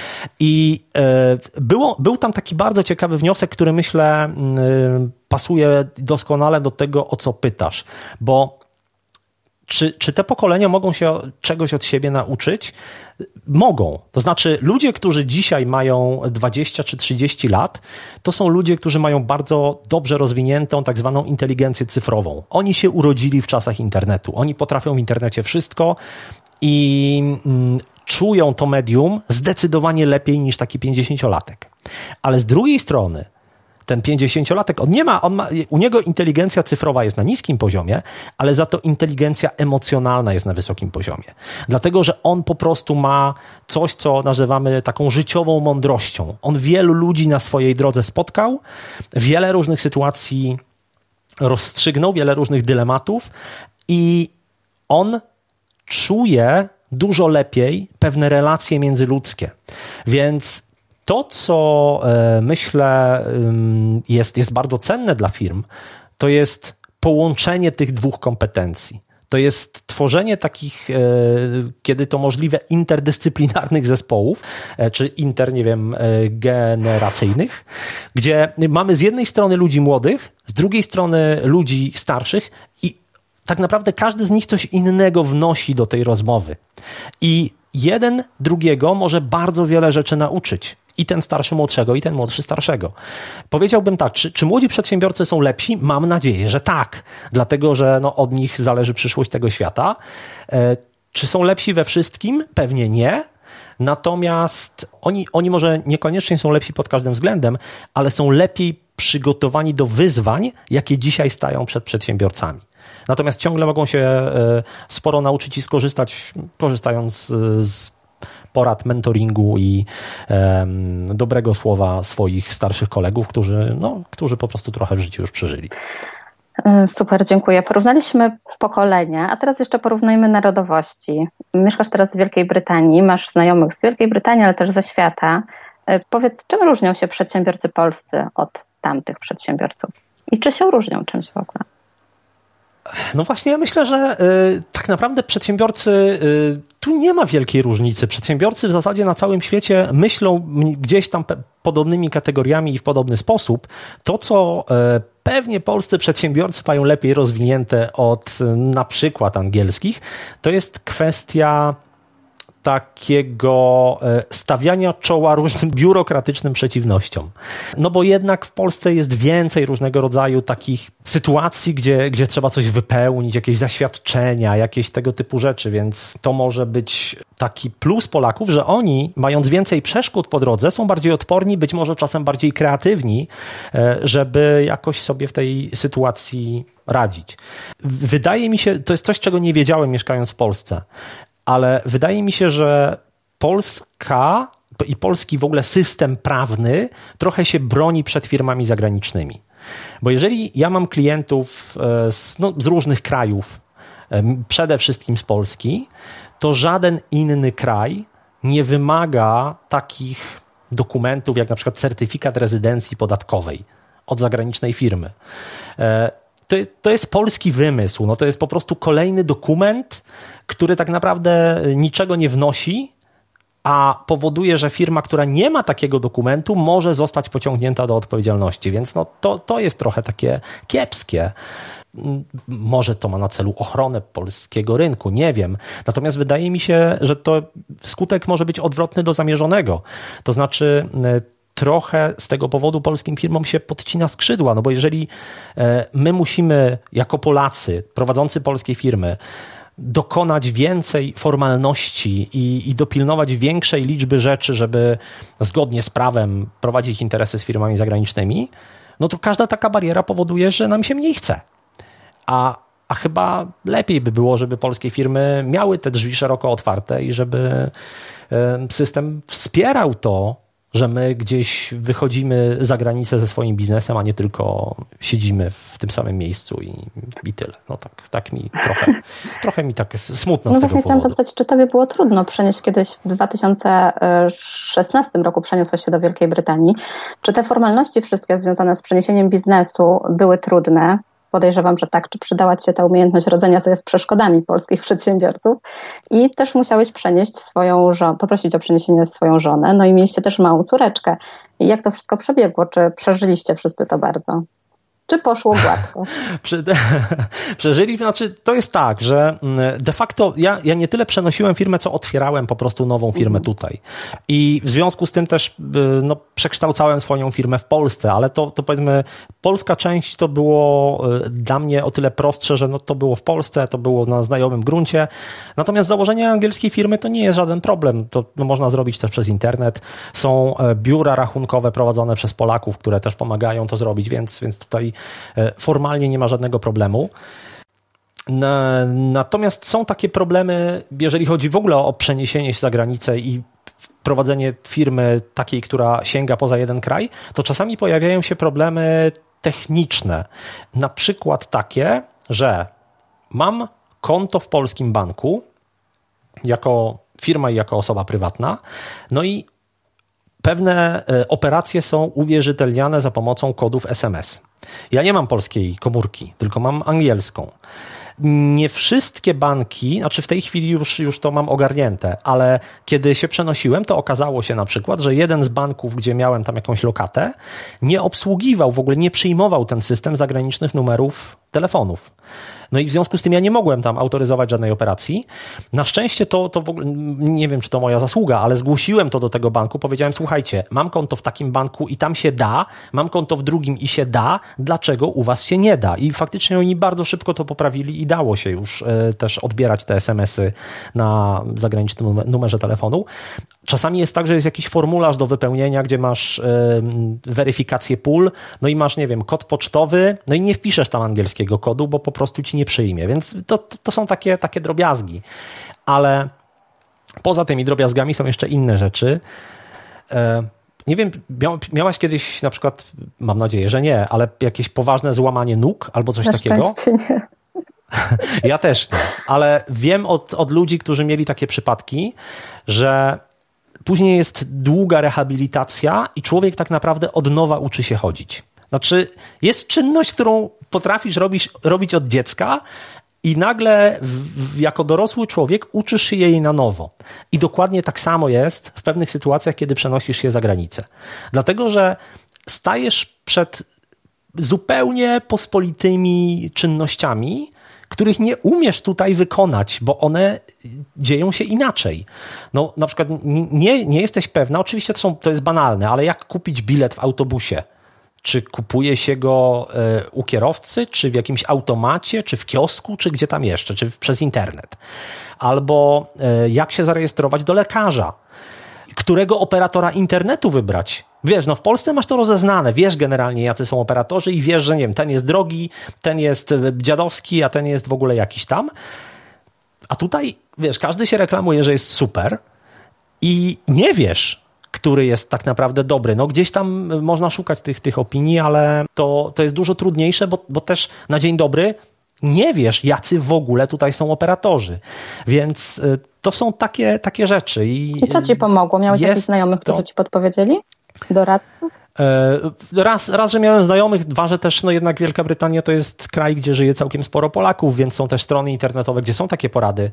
I y, było, był tam taki bardzo ciekawy wniosek, który myślę y, pasuje doskonale do tego, o co pytasz, bo Czy, czy te pokolenia mogą się czegoś od siebie nauczyć? Mogą. To znaczy ludzie, którzy dzisiaj mają dwadzieścia czy trzydzieści lat, to są ludzie, którzy mają bardzo dobrze rozwiniętą tak zwaną inteligencję cyfrową. Oni się urodzili w czasach internetu. Oni potrafią w internecie wszystko i mm, czują to medium zdecydowanie lepiej niż taki pięćdziesięciolatek. Ale z drugiej strony ten pięćdziesięciolatek, on nie ma, on ma, u niego inteligencja cyfrowa jest na niskim poziomie, ale za to inteligencja emocjonalna jest na wysokim poziomie. Dlatego, że on po prostu ma coś, co nazywamy taką życiową mądrością. On wielu ludzi na swojej drodze spotkał, wiele różnych sytuacji rozstrzygnął, wiele różnych dylematów i on czuje dużo lepiej pewne relacje międzyludzkie. Więc to, co e, myślę jest, jest bardzo cenne dla firm, to jest połączenie tych dwóch kompetencji. To jest tworzenie takich, e, kiedy to możliwe, interdyscyplinarnych zespołów, e, czy inter, nie wiem, e, generacyjnych, gdzie mamy z jednej strony ludzi młodych, z drugiej strony ludzi starszych i tak naprawdę każdy z nich coś innego wnosi do tej rozmowy. I jeden drugiego może bardzo wiele rzeczy nauczyć. I ten starszy młodszego, i ten młodszy starszego. Powiedziałbym tak, czy, czy młodzi przedsiębiorcy są lepsi? Mam nadzieję, że tak. Dlatego, że no, od nich zależy przyszłość tego świata. E, czy są lepsi we wszystkim? Pewnie nie. Natomiast oni, oni może niekoniecznie są lepsi pod każdym względem, ale są lepiej przygotowani do wyzwań, jakie dzisiaj stają przed przedsiębiorcami. Natomiast ciągle mogą się e, sporo nauczyć i skorzystać, korzystając z, z porad, mentoringu i um, dobrego słowa swoich starszych kolegów, którzy, no, którzy po prostu trochę w życiu już przeżyli. Super, dziękuję. Porównaliśmy pokolenia, a teraz jeszcze porównajmy narodowości. Mieszkasz teraz w Wielkiej Brytanii, masz znajomych z Wielkiej Brytanii, ale też ze świata. Powiedz, czym różnią się przedsiębiorcy polscy od tamtych przedsiębiorców? I czy się różnią czymś w ogóle? No właśnie, ja myślę, że y, tak naprawdę przedsiębiorcy, y, tu nie ma wielkiej różnicy. Przedsiębiorcy w zasadzie na całym świecie myślą gdzieś tam pe- podobnymi kategoriami i w podobny sposób. To, co y, pewnie polscy przedsiębiorcy mają lepiej rozwinięte od y, na przykład angielskich, to jest kwestia takiego stawiania czoła różnym biurokratycznym przeciwnościom. No bo jednak w Polsce jest więcej różnego rodzaju takich sytuacji, gdzie, gdzie trzeba coś wypełnić, jakieś zaświadczenia, jakieś tego typu rzeczy, więc to może być taki plus Polaków, że oni, mając więcej przeszkód po drodze, są bardziej odporni, być może czasem bardziej kreatywni, żeby jakoś sobie w tej sytuacji radzić. Wydaje mi się, to jest coś, czego nie wiedziałem mieszkając w Polsce, ale wydaje mi się, że Polska i polski w ogóle system prawny trochę się broni przed firmami zagranicznymi. Bo jeżeli ja mam klientów z, no, z różnych krajów, przede wszystkim z Polski, to żaden inny kraj nie wymaga takich dokumentów jak na przykład certyfikat rezydencji podatkowej od zagranicznej firmy. To, to jest polski wymysł. No to jest po prostu kolejny dokument, który tak naprawdę niczego nie wnosi, a powoduje, że firma, która nie ma takiego dokumentu, może zostać pociągnięta do odpowiedzialności. Więc no to, to jest trochę takie kiepskie. Może to ma na celu ochronę polskiego rynku, nie wiem. Natomiast wydaje mi się, że to skutek może być odwrotny do zamierzonego. To znaczy trochę z tego powodu polskim firmom się podcina skrzydła, no bo jeżeli my musimy jako Polacy, prowadzący polskie firmy, dokonać więcej formalności i, i dopilnować większej liczby rzeczy, żeby zgodnie z prawem prowadzić interesy z firmami zagranicznymi, no to każda taka bariera powoduje, że nam się mniej chce. A, a chyba lepiej by było, żeby polskie firmy miały te drzwi szeroko otwarte i żeby system wspierał to, że my gdzieś wychodzimy za granicę ze swoim biznesem, a nie tylko siedzimy w tym samym miejscu i, i tyle. No tak, tak mi trochę, trochę mi tak jest smutno no z tego powodu. No właśnie chciałam zapytać, czy tobie było trudno przenieść kiedyś w dwa tysiące szesnastym roku przeniosłeś się do Wielkiej Brytanii. Czy te formalności wszystkie związane z przeniesieniem biznesu były trudne? Podejrzewam, że tak. Czy przydała ci się ta umiejętność radzenia sobie z przeszkodami polskich przedsiębiorców? I też musiałeś przenieść swoją żonę, poprosić o przeniesienie swoją żonę, no i mieliście też małą córeczkę. I jak to wszystko przebiegło? Czy przeżyliście wszyscy to bardzo? Czy poszło gładko? Przeżyli, znaczy to jest tak, że de facto ja, ja nie tyle przenosiłem firmę, co otwierałem po prostu nową firmę mhm. tutaj. I w związku z tym też no, przekształcałem swoją firmę w Polsce, ale to, to powiedzmy polska część to było dla mnie o tyle prostsze, że no, to było w Polsce, to było na znajomym gruncie. Natomiast założenie angielskiej firmy to nie jest żaden problem. To no, można zrobić też przez internet. Są biura rachunkowe prowadzone przez Polaków, które też pomagają to zrobić, więc, więc tutaj formalnie nie ma żadnego problemu. Natomiast są takie problemy, jeżeli chodzi w ogóle o przeniesienie się za granicę i prowadzenie firmy takiej, która sięga poza jeden kraj, to czasami pojawiają się problemy techniczne. Na przykład takie, że mam konto w polskim banku jako firma i jako osoba prywatna, no i pewne operacje są uwierzytelniane za pomocą kodów es em es. Ja nie mam polskiej komórki, tylko mam angielską. Nie wszystkie banki, znaczy w tej chwili już, już to mam ogarnięte, ale kiedy się przenosiłem, to okazało się na przykład, że jeden z banków, gdzie miałem tam jakąś lokatę, nie obsługiwał, w ogóle nie przyjmował ten system zagranicznych numerów telefonów. No i w związku z tym ja nie mogłem tam autoryzować żadnej operacji. Na szczęście to, to w ogóle, nie wiem, czy to moja zasługa, ale zgłosiłem to do tego banku, powiedziałem, słuchajcie, mam konto w takim banku i tam się da, mam konto w drugim i się da, dlaczego u was się nie da? I faktycznie oni bardzo szybko to poprawili i dało się już y, też odbierać te es em esy na zagranicznym numerze telefonu. Czasami jest tak, że jest jakiś formularz do wypełnienia, gdzie masz y, weryfikację pól, no i masz, nie wiem, kod pocztowy, no i nie wpiszesz tam angielskiego kodu, bo po prostu ci nie przyjmie, więc to, to, to są takie, takie drobiazgi. Ale poza tymi drobiazgami są jeszcze inne rzeczy. Y, nie wiem, miałaś kiedyś na przykład, mam nadzieję, że nie, ale jakieś poważne złamanie nóg albo coś Na takiego? szczęście nie. Ja też nie, ale wiem od, od ludzi, którzy mieli takie przypadki, że później jest długa rehabilitacja i człowiek tak naprawdę od nowa uczy się chodzić. Znaczy, jest czynność, którą potrafisz robić, robić od dziecka i nagle w, jako dorosły człowiek uczysz się jej na nowo. I dokładnie tak samo jest w pewnych sytuacjach, kiedy przenosisz się za granicę. Dlatego, że stajesz przed zupełnie pospolitymi czynnościami, których nie umiesz tutaj wykonać, bo one dzieją się inaczej. No, na przykład nie, nie jesteś pewna, oczywiście to, są, to jest banalne, ale jak kupić bilet w autobusie? Czy kupuje się go y, u kierowcy, czy w jakimś automacie, czy w kiosku, czy gdzie tam jeszcze, czy przez internet? Albo y, jak się zarejestrować do lekarza? Którego operatora internetu wybrać? Wiesz, no w Polsce masz to rozeznane, wiesz generalnie jacy są operatorzy i wiesz, że nie wiem, ten jest drogi, ten jest dziadowski, a ten jest w ogóle jakiś tam. A tutaj, wiesz, każdy się reklamuje, że jest super i nie wiesz, który jest tak naprawdę dobry. No gdzieś tam można szukać tych, tych opinii, ale to, to jest dużo trudniejsze, bo, bo też na dzień dobry nie wiesz, jacy w ogóle tutaj są operatorzy. Więc to są takie, takie rzeczy. I, I co ci pomogło? Miałeś jakichś znajomych, którzy to... ci podpowiedzieli? Doradców? Raz, raz, że miałem znajomych, dwa, że też no jednak Wielka Brytania to jest kraj, gdzie żyje całkiem sporo Polaków, więc są też strony internetowe, gdzie są takie porady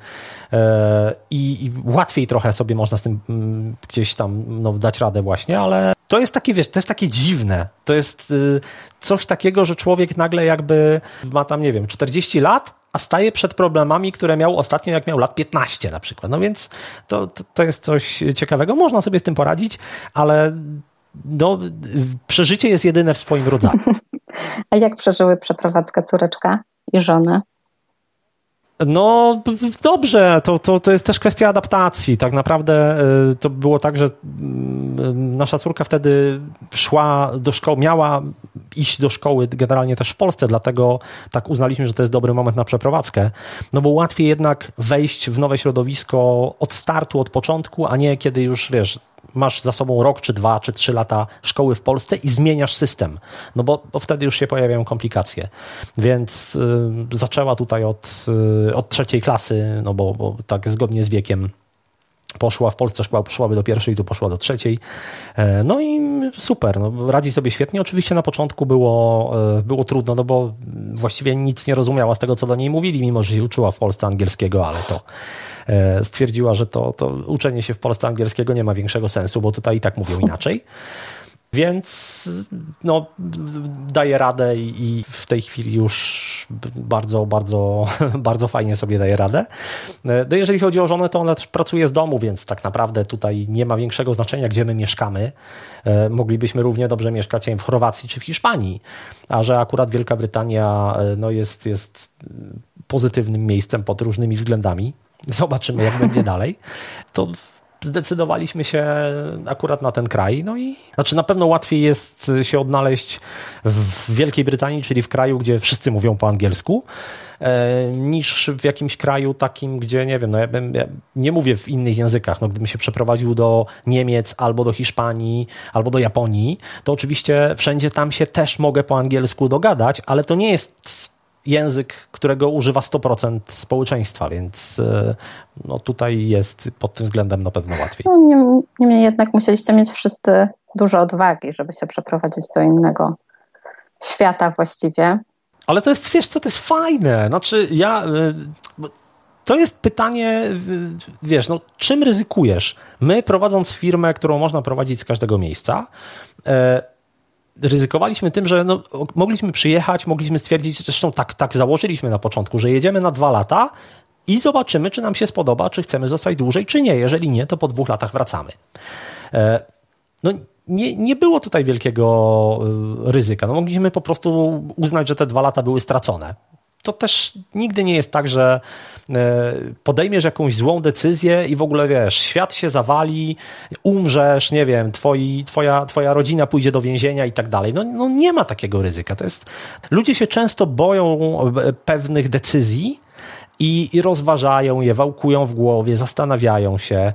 i, i łatwiej trochę sobie można z tym gdzieś tam no, dać radę właśnie, ale to jest takie, wiesz, to jest takie dziwne. To jest coś takiego, że człowiek nagle jakby ma tam, nie wiem, czterdzieści lat, a staje przed problemami, które miał ostatnio, jak miał lat piętnaście na przykład. No więc to, to, to jest coś ciekawego. Można sobie z tym poradzić, ale no, przeżycie jest jedyne w swoim rodzaju. A jak przeżyły przeprowadzkę córeczka i żona? No dobrze, to, to, to jest też kwestia adaptacji. Tak naprawdę to było tak, że nasza córka wtedy szła do szkoły, miała iść do szkoły generalnie też w Polsce, dlatego tak uznaliśmy, że to jest dobry moment na przeprowadzkę, no bo łatwiej jednak wejść w nowe środowisko od startu, od początku, a nie kiedy już, wiesz, masz za sobą rok, czy dwa, czy trzy lata szkoły w Polsce i zmieniasz system, no bo, bo wtedy już się pojawiają komplikacje. Więc y, zaczęła tutaj od, y, od trzeciej klasy, no bo, bo tak zgodnie z wiekiem poszła w Polsce, szkoła poszłaby do pierwszej, tu poszła do trzeciej. No i super, no, radzi sobie świetnie. Oczywiście na początku było, było trudno, no bo właściwie nic nie rozumiała z tego, co do niej mówili, mimo że się uczyła w Polsce angielskiego, ale to stwierdziła, że to, to uczenie się w Polsce angielskiego nie ma większego sensu, bo tutaj i tak mówią inaczej. Więc no, daję radę i, i w tej chwili już bardzo, bardzo, bardzo fajnie sobie daję radę. No, jeżeli chodzi o żonę, to ona też pracuje z domu, więc tak naprawdę tutaj nie ma większego znaczenia, gdzie my mieszkamy. Moglibyśmy równie dobrze mieszkać w Chorwacji czy w Hiszpanii, a że akurat Wielka Brytania no, jest, jest pozytywnym miejscem pod różnymi względami. Zobaczymy, jak będzie dalej. To zdecydowaliśmy się akurat na ten kraj. No i znaczy na pewno łatwiej jest się odnaleźć w Wielkiej Brytanii, czyli w kraju, gdzie wszyscy mówią po angielsku, niż w jakimś kraju takim, gdzie nie wiem, no ja, bym, ja nie mówię w innych językach. No, gdybym się przeprowadził do Niemiec, albo do Hiszpanii, albo do Japonii, to oczywiście wszędzie tam się też mogę po angielsku dogadać, ale to nie jest język, którego używa sto procent społeczeństwa, więc no, tutaj jest pod tym względem na pewno łatwiej. No, niemniej, niemniej jednak musieliście mieć wszyscy dużo odwagi, żeby się przeprowadzić do innego świata właściwie. Ale to jest, wiesz co, to jest fajne. Znaczy ja... To jest pytanie, wiesz, no czym ryzykujesz? My prowadząc firmę, którą można prowadzić z każdego miejsca, ryzykowaliśmy tym, że no, mogliśmy przyjechać, mogliśmy stwierdzić, zresztą tak, tak założyliśmy na początku, że jedziemy na dwa lata i zobaczymy, czy nam się spodoba, czy chcemy zostać dłużej, czy nie. Jeżeli nie, to po dwóch latach wracamy. No nie, nie było tutaj wielkiego ryzyka. No, mogliśmy po prostu uznać, że te dwa lata były stracone. To też nigdy nie jest tak, że podejmiesz jakąś złą decyzję i w ogóle, wiesz, świat się zawali, umrzesz, nie wiem, twoi, twoja, twoja rodzina pójdzie do więzienia i tak dalej. No, no nie ma takiego ryzyka. To jest... Ludzie się często boją pewnych decyzji i, i rozważają je, wałkują w głowie, zastanawiają się.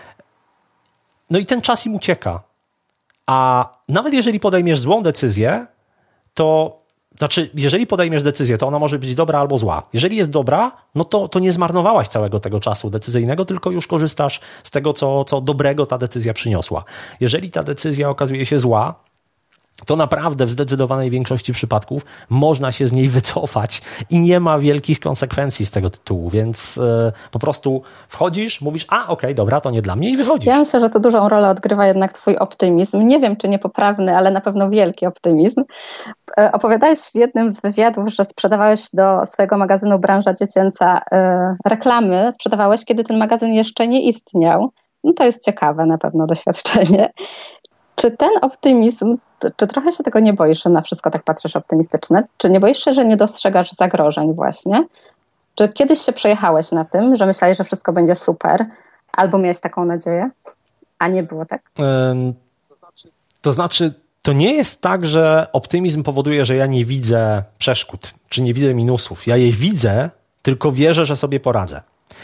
No i ten czas im ucieka. A nawet jeżeli podejmiesz złą decyzję, to Znaczy, jeżeli podejmiesz decyzję, to ona może być dobra albo zła. Jeżeli jest dobra, no to, to nie zmarnowałaś całego tego czasu decyzyjnego, tylko już korzystasz z tego, co, co dobrego ta decyzja przyniosła. Jeżeli ta decyzja okazuje się zła, to naprawdę w zdecydowanej większości przypadków można się z niej wycofać i nie ma wielkich konsekwencji z tego tytułu, więc yy, po prostu wchodzisz, mówisz, a okej, okay, dobra, to nie dla mnie i wychodzisz. Ja myślę, że to dużą rolę odgrywa jednak twój optymizm. Nie wiem, czy niepoprawny, ale na pewno wielki optymizm. Opowiadałeś w jednym z wywiadów, że sprzedawałeś do swojego magazynu Branża Dziecięca yy, reklamy, sprzedawałeś, kiedy ten magazyn jeszcze nie istniał. No to jest ciekawe na pewno doświadczenie. Czy ten optymizm, czy trochę się tego nie boisz, że na wszystko tak patrzysz optymistycznie? Czy nie boisz się, że nie dostrzegasz zagrożeń właśnie? Czy kiedyś się przejechałeś na tym, że myślałeś, że wszystko będzie super, albo miałeś taką nadzieję, a nie było tak? Um, to znaczy, to znaczy, to nie jest tak, że optymizm powoduje, że ja nie widzę przeszkód, czy nie widzę minusów. Ja je widzę, tylko wierzę, że sobie poradzę.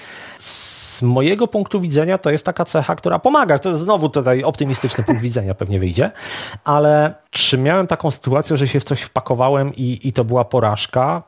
Z mojego punktu widzenia to jest taka cecha, która pomaga. To znowu tutaj optymistyczny punkt widzenia pewnie wyjdzie, ale czy miałem taką sytuację, że się w coś wpakowałem i, i to była porażka?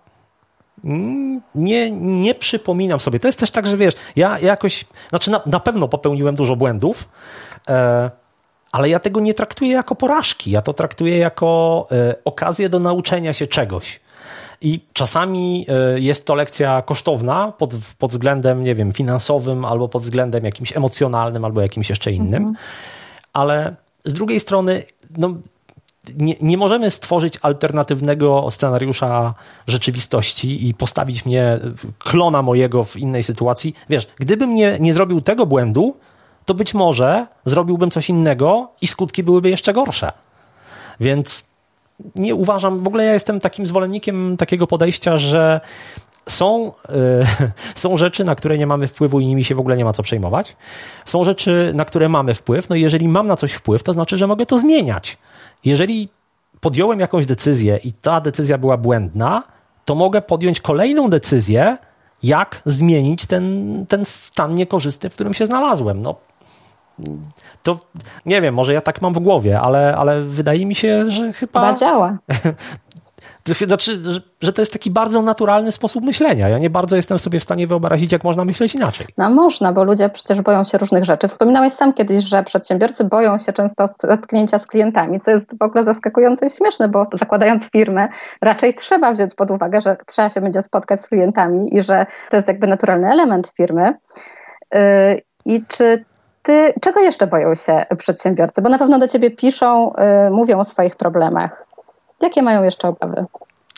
Nie, nie przypominam sobie. To jest też tak, że wiesz, ja jakoś, znaczy na, na pewno popełniłem dużo błędów, e, ale ja tego nie traktuję jako porażki. Ja to traktuję jako e, okazję do nauczenia się czegoś. I czasami jest to lekcja kosztowna pod, pod względem, nie wiem, finansowym, albo pod względem jakimś emocjonalnym, albo jakimś jeszcze innym. Mhm. Ale z drugiej strony, no, nie, nie możemy stworzyć alternatywnego scenariusza rzeczywistości i postawić mnie, klona mojego w innej sytuacji. Wiesz, gdybym nie, nie zrobił tego błędu, to być może zrobiłbym coś innego i skutki byłyby jeszcze gorsze. Więc nie uważam, w ogóle ja jestem takim zwolennikiem takiego podejścia, że są, yy, są rzeczy, na które nie mamy wpływu i nimi się w ogóle nie ma co przejmować. Są rzeczy, na które mamy wpływ, no i jeżeli mam na coś wpływ, to znaczy, że mogę to zmieniać. Jeżeli podjąłem jakąś decyzję i ta decyzja była błędna, to mogę podjąć kolejną decyzję, jak zmienić ten, ten stan niekorzystny, w którym się znalazłem. No, to nie wiem, może ja tak mam w głowie, ale, ale wydaje mi się, że chyba... Chyba działa. Znaczy, że, że to jest taki bardzo naturalny sposób myślenia. Ja nie bardzo jestem sobie w stanie wyobrazić, jak można myśleć inaczej. No można, bo ludzie przecież boją się różnych rzeczy. Wspominałeś sam kiedyś, że przedsiębiorcy boją się często zetknięcia z klientami, co jest w ogóle zaskakujące i śmieszne, bo zakładając firmę, raczej trzeba wziąć pod uwagę, że trzeba się będzie spotkać z klientami i że to jest jakby naturalny element firmy. Yy, I czy ty, czego jeszcze boją się przedsiębiorcy? Bo na pewno do ciebie piszą, y, mówią o swoich problemach. Jakie mają jeszcze obawy?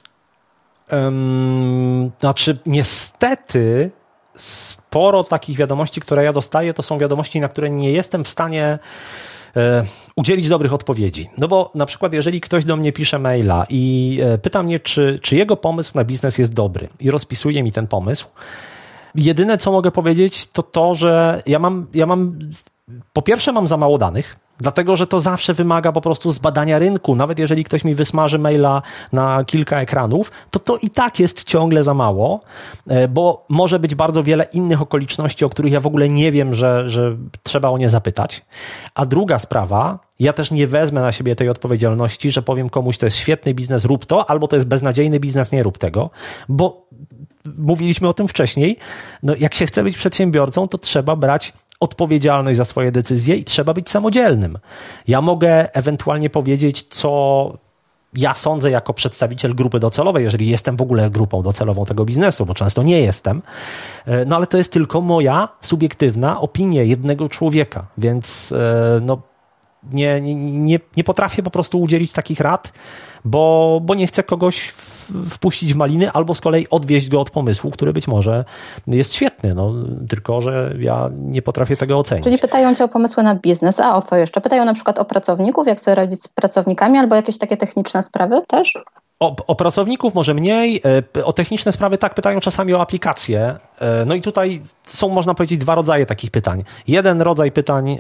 Um, znaczy, niestety sporo takich wiadomości, które ja dostaję, to są wiadomości, na które nie jestem w stanie e, udzielić dobrych odpowiedzi. No bo na przykład, jeżeli ktoś do mnie pisze maila i e, pyta mnie, czy, czy jego pomysł na biznes jest dobry i rozpisuje mi ten pomysł, jedyne, co mogę powiedzieć, to to, że ja mam, ja mam po pierwsze mam za mało danych, dlatego, że to zawsze wymaga po prostu zbadania rynku. Nawet jeżeli ktoś mi wysmaży maila na kilka ekranów, to to i tak jest ciągle za mało, bo może być bardzo wiele innych okoliczności, o których ja w ogóle nie wiem, że, że trzeba o nie zapytać. A druga sprawa, ja też nie wezmę na siebie tej odpowiedzialności, że powiem komuś, to jest świetny biznes, rób to, albo to jest beznadziejny biznes, nie rób tego, bo mówiliśmy o tym wcześniej, no jak się chce być przedsiębiorcą, to trzeba brać odpowiedzialność za swoje decyzje i trzeba być samodzielnym. Ja mogę ewentualnie powiedzieć, co ja sądzę jako przedstawiciel grupy docelowej, jeżeli jestem w ogóle grupą docelową tego biznesu, bo często nie jestem, no ale to jest tylko moja subiektywna opinia jednego człowieka, więc no nie, nie, nie potrafię po prostu udzielić takich rad, bo, bo nie chcę kogoś wpuścić w maliny albo z kolei odwieźć go od pomysłu, który być może jest świetny, no, tylko że ja nie potrafię tego ocenić. Czyli pytają cię o pomysły na biznes, a o co jeszcze? Pytają na przykład o pracowników, jak sobie radzić z pracownikami albo jakieś takie techniczne sprawy też? O, o pracowników może mniej, o techniczne sprawy tak, pytają czasami o aplikacje. No i tutaj są, można powiedzieć, dwa rodzaje takich pytań. Jeden rodzaj pytań,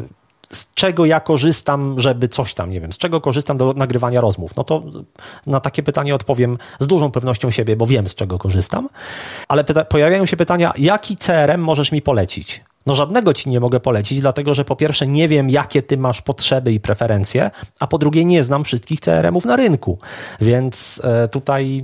z czego ja korzystam, żeby coś tam, nie wiem, z czego korzystam do nagrywania rozmów. No to na takie pytanie odpowiem z dużą pewnością siebie, bo wiem, z czego korzystam. Ale pyta- pojawiają się pytania, jaki C R M możesz mi polecić? No żadnego ci nie mogę polecić, dlatego że po pierwsze nie wiem, jakie ty masz potrzeby i preferencje, a po drugie nie znam wszystkich C R M ów na rynku. Więc e, tutaj...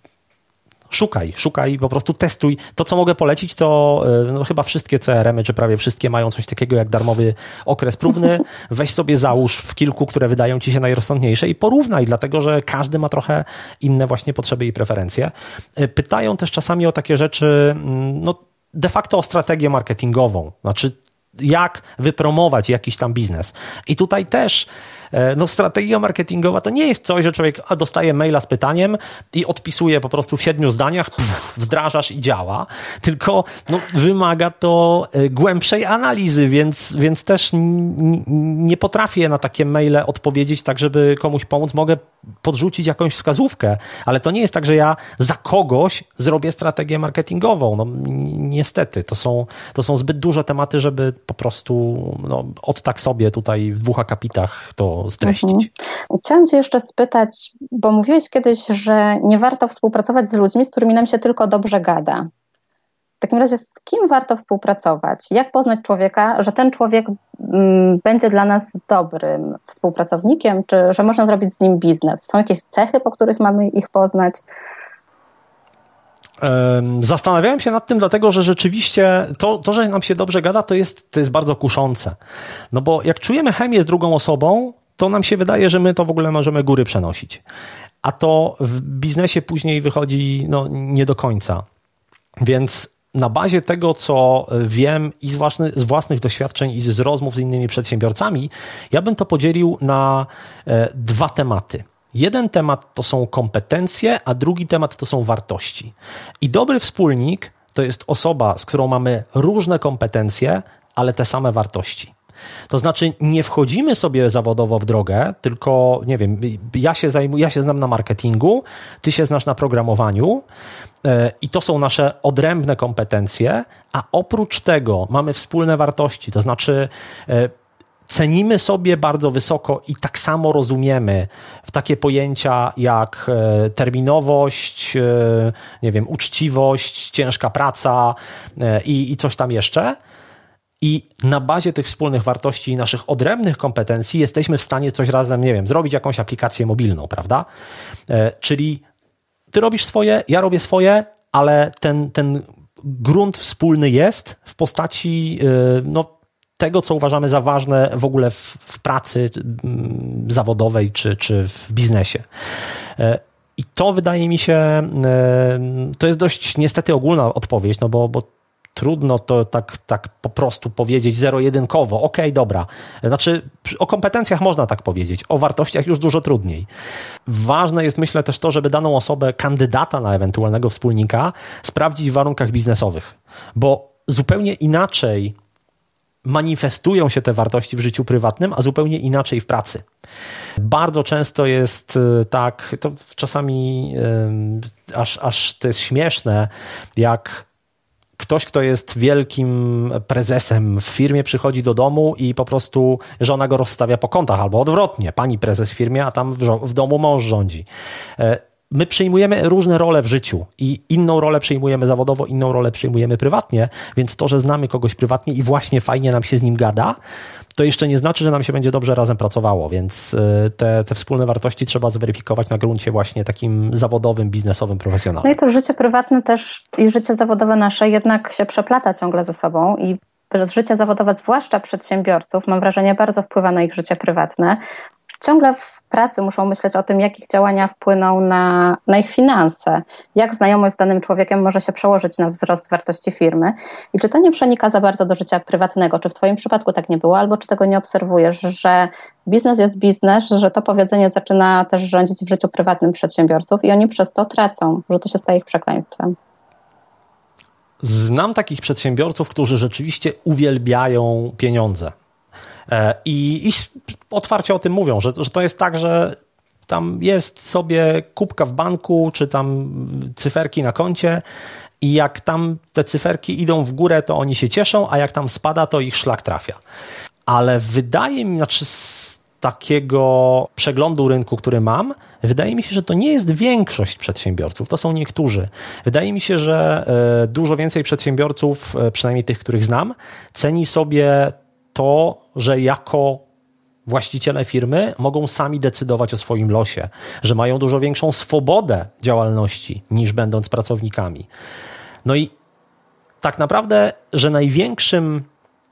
Szukaj, szukaj, po prostu testuj. To, co mogę polecić, to no, chyba wszystkie C R M y, czy prawie wszystkie mają coś takiego jak darmowy okres próbny. Weź sobie załóż w kilku, które wydają ci się najrozsądniejsze i porównaj, dlatego że każdy ma trochę inne właśnie potrzeby i preferencje. Pytają też czasami o takie rzeczy, no de facto o strategię marketingową. Znaczy, jak wypromować jakiś tam biznes. I tutaj też no, strategia marketingowa to nie jest coś, że człowiek dostaje maila z pytaniem i odpisuje po prostu w siedmiu zdaniach, pff, wdrażasz i działa, tylko no, wymaga to głębszej analizy, więc, więc też n- nie potrafię na takie maile odpowiedzieć tak, żeby komuś pomóc. Mogę podrzucić jakąś wskazówkę, ale to nie jest tak, że ja za kogoś zrobię strategię marketingową. No, niestety, to są, to są zbyt duże tematy, żeby po prostu no, od tak sobie tutaj w dwóch akapitach to streścić. Mhm. Chciałam cię jeszcze spytać, bo mówiłeś kiedyś, że nie warto współpracować z ludźmi, z którymi nam się tylko dobrze gada. W takim razie z kim warto współpracować? Jak poznać człowieka, że ten człowiek mm, będzie dla nas dobrym współpracownikiem, czy że można zrobić z nim biznes? Są jakieś cechy, po których mamy ich poznać? Zastanawiałem się nad tym, dlatego że rzeczywiście to, to, że nam się dobrze gada, to jest, to jest bardzo kuszące. No bo jak czujemy chemię z drugą osobą, to nam się wydaje, że my to w ogóle możemy góry przenosić. A to w biznesie później wychodzi no, nie do końca. Więc na bazie tego, co wiem i z, własny, z własnych doświadczeń i z rozmów z innymi przedsiębiorcami, ja bym to podzielił na e, dwa tematy. Jeden temat to są kompetencje, a drugi temat to są wartości. I dobry wspólnik to jest osoba, z którą mamy różne kompetencje, ale te same wartości. To znaczy nie wchodzimy sobie zawodowo w drogę, tylko nie wiem, ja się zajmuję, ja się znam na marketingu, ty się znasz na programowaniu yy, i to są nasze odrębne kompetencje, a oprócz tego mamy wspólne wartości, to znaczy yy, cenimy sobie bardzo wysoko i tak samo rozumiemy w takie pojęcia jak terminowość, nie wiem, uczciwość, ciężka praca i, i coś tam jeszcze. I na bazie tych wspólnych wartości i naszych odrębnych kompetencji jesteśmy w stanie coś razem, nie wiem, zrobić jakąś aplikację mobilną, prawda? Czyli ty robisz swoje, ja robię swoje, ale ten, ten grunt wspólny jest w postaci, no, tego, co uważamy za ważne w ogóle w, w pracy zawodowej czy, czy w biznesie. I to wydaje mi się, to jest dość niestety ogólna odpowiedź, no bo, bo trudno to tak, tak po prostu powiedzieć zero-jedynkowo. Okej, okay, dobra. Znaczy o kompetencjach można tak powiedzieć, o wartościach już dużo trudniej. Ważne jest, myślę, też to, żeby daną osobę, kandydata na ewentualnego wspólnika, sprawdzić w warunkach biznesowych, bo zupełnie inaczej manifestują się te wartości w życiu prywatnym, a zupełnie inaczej w pracy. Bardzo często jest tak, to czasami yy, aż, aż to jest śmieszne, jak ktoś, kto jest wielkim prezesem w firmie, przychodzi do domu i po prostu żona go rozstawia po kątach, albo odwrotnie, pani prezes w firmie, a tam w, w domu mąż rządzi. Yy, My przyjmujemy różne role w życiu i inną rolę przyjmujemy zawodowo, inną rolę przyjmujemy prywatnie, więc to, że znamy kogoś prywatnie i właśnie fajnie nam się z nim gada, to jeszcze nie znaczy, że nam się będzie dobrze razem pracowało, więc te, te wspólne wartości trzeba zweryfikować na gruncie właśnie takim zawodowym, biznesowym, profesjonalnym. No i to życie prywatne też i życie zawodowe nasze jednak się przeplata ciągle ze sobą i życie zawodowe, zwłaszcza przedsiębiorców, mam wrażenie, bardzo wpływa na ich życie prywatne. Ciągle w pracy muszą myśleć o tym, jak ich działania wpłyną na, na ich finanse, jak znajomość z danym człowiekiem może się przełożyć na wzrost wartości firmy i czy to nie przenika za bardzo do życia prywatnego, czy w twoim przypadku tak nie było, albo czy tego nie obserwujesz, że biznes jest biznes, że to powiedzenie zaczyna też rządzić w życiu prywatnym przedsiębiorców i oni przez to tracą, że to się staje ich przekleństwem. Znam takich przedsiębiorców, którzy rzeczywiście uwielbiają pieniądze. I, i otwarcie o tym mówią, że, że to jest tak, że tam jest sobie kubka w banku, czy tam cyferki na koncie i jak tam te cyferki idą w górę, to oni się cieszą, a jak tam spada, to ich szlak trafia. Ale wydaje mi, znaczy z takiego przeglądu rynku, który mam, wydaje mi się, że to nie jest większość przedsiębiorców, to są niektórzy. Wydaje mi się, że dużo więcej przedsiębiorców, przynajmniej tych, których znam, ceni sobie to, że jako właściciele firmy mogą sami decydować o swoim losie, że mają dużo większą swobodę działalności niż będąc pracownikami. No i tak naprawdę, że największym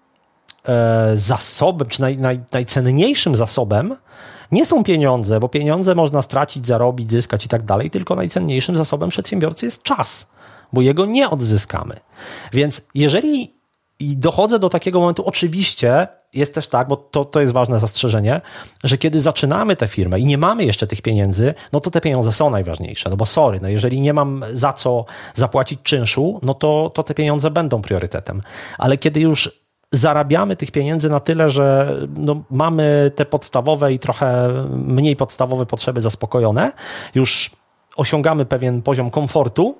e, zasobem, czy naj, naj, najcenniejszym zasobem nie są pieniądze, bo pieniądze można stracić, zarobić, zyskać i tak dalej, tylko najcenniejszym zasobem przedsiębiorcy jest czas, bo jego nie odzyskamy. Więc jeżeli I dochodzę do takiego momentu, oczywiście jest też tak, bo to, to jest ważne zastrzeżenie, że kiedy zaczynamy tę firmę i nie mamy jeszcze tych pieniędzy, no to te pieniądze są najważniejsze, no bo sorry, no jeżeli nie mam za co zapłacić czynszu, no to, to te pieniądze będą priorytetem. Ale kiedy już zarabiamy tych pieniędzy na tyle, że no mamy te podstawowe i trochę mniej podstawowe potrzeby zaspokojone, już osiągamy pewien poziom komfortu,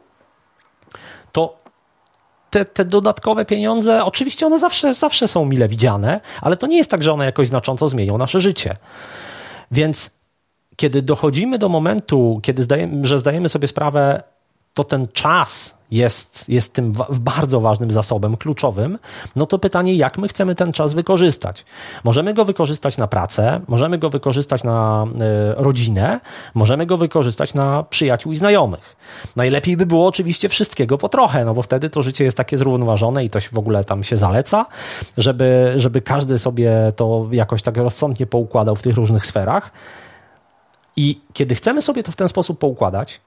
to Te, te dodatkowe pieniądze, oczywiście one zawsze, zawsze są mile widziane, ale to nie jest tak, że one jakoś znacząco zmienią nasze życie. Więc kiedy dochodzimy do momentu, kiedy zdajemy, że zdajemy sobie sprawę, to ten czas jest, jest tym wa- bardzo ważnym zasobem, kluczowym, no to pytanie, jak my chcemy ten czas wykorzystać? Możemy go wykorzystać na pracę, możemy go wykorzystać na y, rodzinę, możemy go wykorzystać na przyjaciół i znajomych. Najlepiej by było oczywiście wszystkiego po trochę, no bo wtedy to życie jest takie zrównoważone i to się w ogóle tam się zaleca, żeby, żeby każdy sobie to jakoś tak rozsądnie poukładał w tych różnych sferach. I kiedy chcemy sobie to w ten sposób poukładać,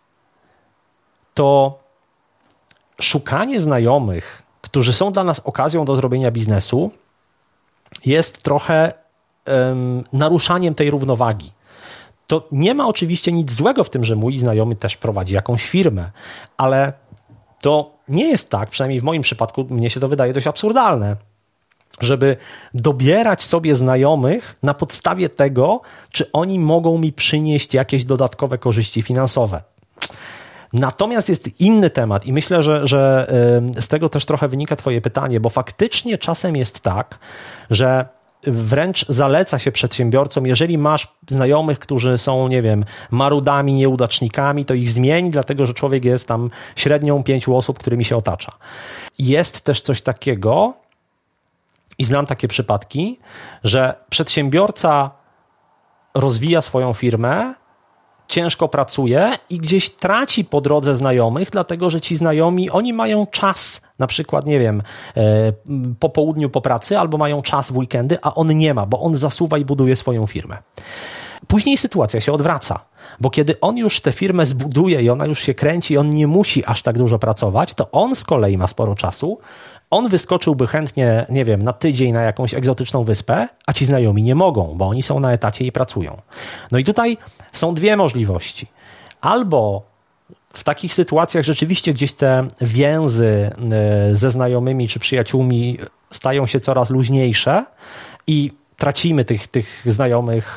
to szukanie znajomych, którzy są dla nas okazją do zrobienia biznesu, jest trochę um, naruszaniem tej równowagi. To nie ma oczywiście nic złego w tym, że mój znajomy też prowadzi jakąś firmę, ale to nie jest tak, przynajmniej w moim przypadku mnie się to wydaje dość absurdalne, żeby dobierać sobie znajomych na podstawie tego, czy oni mogą mi przynieść jakieś dodatkowe korzyści finansowe. Natomiast jest inny temat i myślę, że, że z tego też trochę wynika twoje pytanie, bo faktycznie czasem jest tak, że wręcz zaleca się przedsiębiorcom, jeżeli masz znajomych, którzy są, nie wiem, marudami, nieudacznikami, to ich zmień, dlatego że człowiek jest tam średnią pięciu osób, którymi się otacza. Jest też coś takiego i znam takie przypadki, że przedsiębiorca rozwija swoją firmę, ciężko pracuje i gdzieś traci po drodze znajomych, dlatego że ci znajomi, oni mają czas, na przykład, nie wiem, po południu po pracy, albo mają czas w weekendy, a on nie ma, bo on zasuwa i buduje swoją firmę. Później sytuacja się odwraca, bo kiedy on już tę firmę zbuduje i ona już się kręci i on nie musi aż tak dużo pracować, to on z kolei ma sporo czasu, on wyskoczyłby chętnie, nie wiem, na tydzień na jakąś egzotyczną wyspę, a ci znajomi nie mogą, bo oni są na etacie i pracują. No i tutaj są dwie możliwości. Albo w takich sytuacjach rzeczywiście gdzieś te więzy ze znajomymi czy przyjaciółmi stają się coraz luźniejsze i tracimy tych, tych znajomych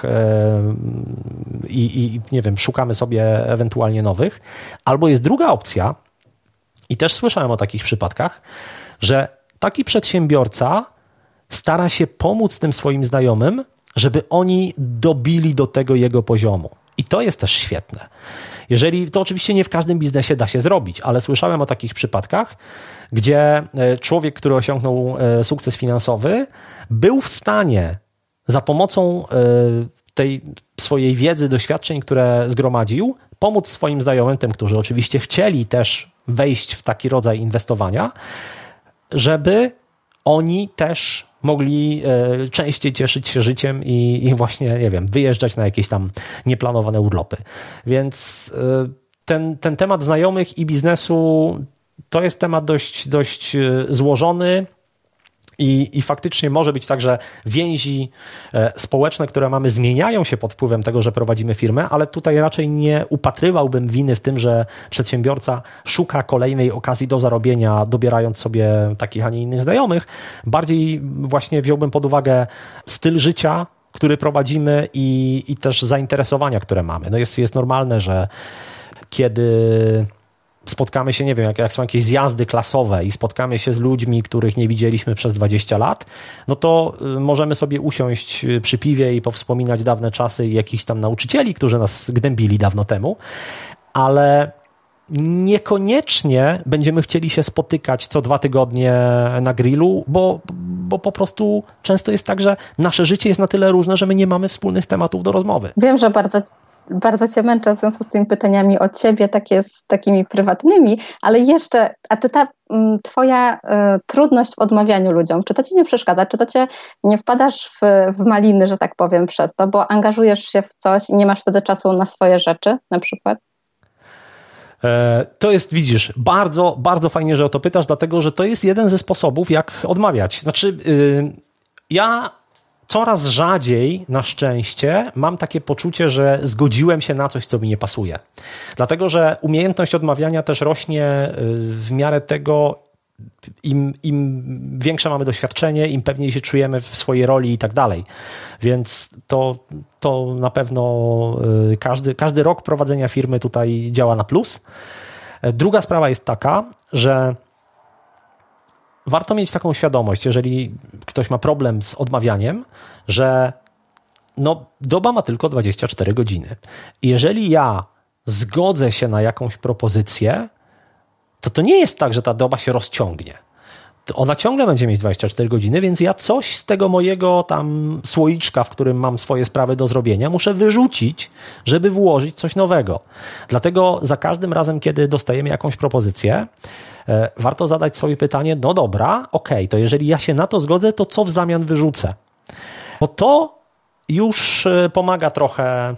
i, i nie wiem, szukamy sobie ewentualnie nowych. Albo jest druga opcja, i też słyszałem o takich przypadkach, że taki przedsiębiorca stara się pomóc tym swoim znajomym, żeby oni dobili do tego jego poziomu. I to jest też świetne. Jeżeli, to oczywiście nie w każdym biznesie da się zrobić, ale słyszałem o takich przypadkach, gdzie człowiek, który osiągnął sukces finansowy, był w stanie za pomocą tej swojej wiedzy, doświadczeń, które zgromadził, pomóc swoim znajomym, tym, którzy oczywiście chcieli też wejść w taki rodzaj inwestowania, żeby oni też mogli e, częściej cieszyć się życiem i, i właśnie, nie wiem, wyjeżdżać na jakieś tam nieplanowane urlopy. Więc e, ten, ten temat znajomych i biznesu to jest temat dość, dość złożony. I, I faktycznie może być tak, że więzi społeczne, które mamy, zmieniają się pod wpływem tego, że prowadzimy firmę, ale tutaj raczej nie upatrywałbym winy w tym, że przedsiębiorca szuka kolejnej okazji do zarobienia, dobierając sobie takich, a nie innych znajomych. Bardziej właśnie wziąłbym pod uwagę styl życia, który prowadzimy i, i też zainteresowania, które mamy. No jest, jest normalne, że kiedy spotkamy się, nie wiem, jak, jak są jakieś zjazdy klasowe i spotkamy się z ludźmi, których nie widzieliśmy przez dwadzieścia lat, no to możemy sobie usiąść przy piwie i powspominać dawne czasy i jakichś tam nauczycieli, którzy nas gnębili dawno temu, ale niekoniecznie będziemy chcieli się spotykać co dwa tygodnie na grillu, bo, bo po prostu często jest tak, że nasze życie jest na tyle różne, że my nie mamy wspólnych tematów do rozmowy. Wiem, że bardzo Bardzo cię męczę w związku z tymi pytaniami od ciebie, takie z takimi prywatnymi, ale jeszcze, a czy ta m, twoja y, trudność w odmawianiu ludziom, czy to ci nie przeszkadza, czy to cię nie wpadasz w, w maliny, że tak powiem, przez to, bo angażujesz się w coś i nie masz wtedy czasu na swoje rzeczy na przykład? To jest, widzisz, bardzo, bardzo fajnie, że o to pytasz, dlatego, że to jest jeden ze sposobów, jak odmawiać. Znaczy, yy, ja coraz rzadziej, na szczęście, mam takie poczucie, że zgodziłem się na coś, co mi nie pasuje. Dlatego, że umiejętność odmawiania też rośnie w miarę tego, im, im większe mamy doświadczenie, im pewniej się czujemy w swojej roli i tak dalej. Więc to, to na pewno każdy, każdy rok prowadzenia firmy tutaj działa na plus. Druga sprawa jest taka, że warto mieć taką świadomość, jeżeli ktoś ma problem z odmawianiem, że no, doba ma tylko dwadzieścia cztery godziny. I jeżeli ja zgodzę się na jakąś propozycję, to to nie jest tak, że ta doba się rozciągnie. To ona ciągle będzie mieć dwadzieścia cztery godziny, więc ja coś z tego mojego tam słoiczka, w którym mam swoje sprawy do zrobienia, muszę wyrzucić, żeby włożyć coś nowego. Dlatego za każdym razem, kiedy dostajemy jakąś propozycję, warto zadać sobie pytanie, no dobra, okej, okay, to jeżeli ja się na to zgodzę, to co w zamian wyrzucę? Bo to już pomaga trochę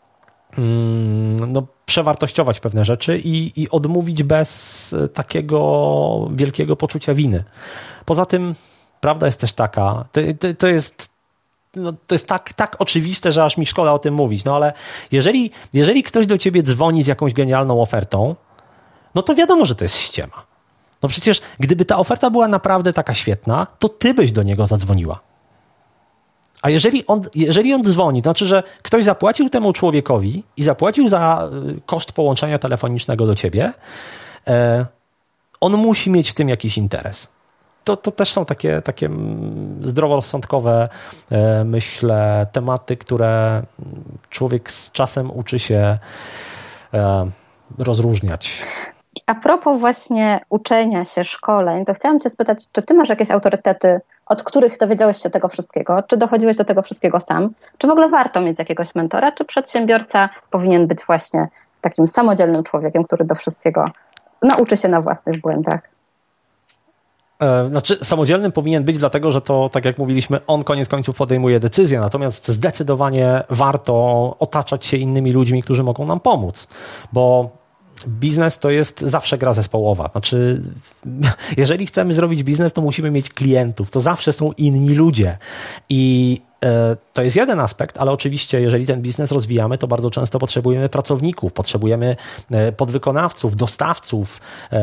no, przewartościować pewne rzeczy i, i odmówić bez takiego wielkiego poczucia winy. Poza tym prawda jest też taka, to, to, to jest no, to jest tak, tak oczywiste, że aż mi szkoda o tym mówić, no ale jeżeli, jeżeli ktoś do ciebie dzwoni z jakąś genialną ofertą, no to wiadomo, że to jest ściema. No przecież gdyby ta oferta była naprawdę taka świetna, to ty byś do niego zadzwoniła. A jeżeli on, jeżeli on dzwoni, to znaczy, że ktoś zapłacił temu człowiekowi i zapłacił za koszt połączenia telefonicznego do ciebie, e, on musi mieć w tym jakiś interes. To, to też są takie, takie zdroworozsądkowe, e, myślę, tematy, które człowiek z czasem uczy się e, rozróżniać. A propos właśnie uczenia się, szkoleń, to chciałam cię spytać, czy ty masz jakieś autorytety, od których dowiedziałeś się tego wszystkiego? Czy dochodziłeś do tego wszystkiego sam? Czy w ogóle warto mieć jakiegoś mentora? Czy przedsiębiorca powinien być właśnie takim samodzielnym człowiekiem, który do wszystkiego nauczy się na własnych błędach? Znaczy, samodzielnym powinien być, dlatego że to, tak jak mówiliśmy, on koniec końców podejmuje decyzję, natomiast zdecydowanie warto otaczać się innymi ludźmi, którzy mogą nam pomóc, bo biznes to jest zawsze gra zespołowa. Znaczy, jeżeli chcemy zrobić biznes, to musimy mieć klientów. To zawsze są inni ludzie. I to jest jeden aspekt, ale oczywiście, jeżeli ten biznes rozwijamy, to bardzo często potrzebujemy pracowników, potrzebujemy podwykonawców, dostawców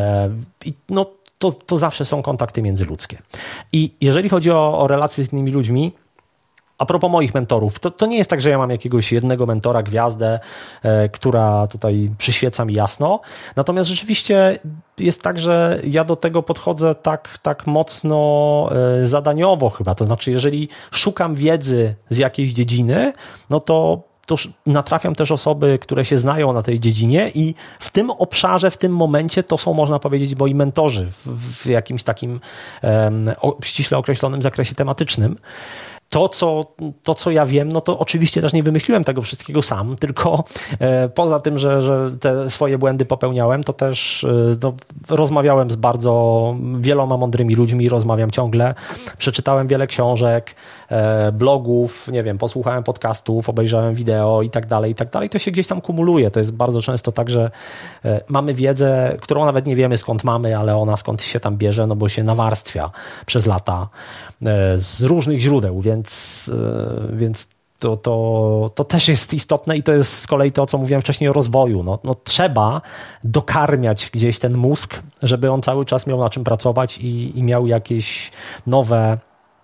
i no, to, to zawsze są kontakty międzyludzkie. I jeżeli chodzi o, o relacje z innymi ludźmi, a propos moich mentorów, to, to nie jest tak, że ja mam jakiegoś jednego mentora, gwiazdę, e, która tutaj przyświeca mi jasno. Natomiast rzeczywiście jest tak, że ja do tego podchodzę tak, tak mocno e, zadaniowo chyba. To znaczy, jeżeli szukam wiedzy z jakiejś dziedziny, no to to natrafiam też osoby, które się znają na tej dziedzinie i w tym obszarze, w tym momencie to są, można powiedzieć, moi mentorzy w, w jakimś takim um, o, ściśle określonym zakresie tematycznym. To co, to, co ja wiem, no to oczywiście też nie wymyśliłem tego wszystkiego sam, tylko e, poza tym, że, że te swoje błędy popełniałem, to też e, no, rozmawiałem z bardzo wieloma mądrymi ludźmi, rozmawiam ciągle, przeczytałem wiele książek, e, blogów, nie wiem, posłuchałem podcastów, obejrzałem wideo i tak dalej, i tak dalej. To się gdzieś tam kumuluje. To jest bardzo często tak, że e, mamy wiedzę, którą nawet nie wiemy skąd mamy, ale ona skąd się tam bierze, no bo się nawarstwia przez lata e, z różnych źródeł, więc Więc, więc to, to, to też jest istotne i to jest z kolei to, co mówiłem wcześniej o rozwoju. No, no trzeba dokarmiać gdzieś ten mózg, żeby on cały czas miał na czym pracować i, i miał jakieś nowe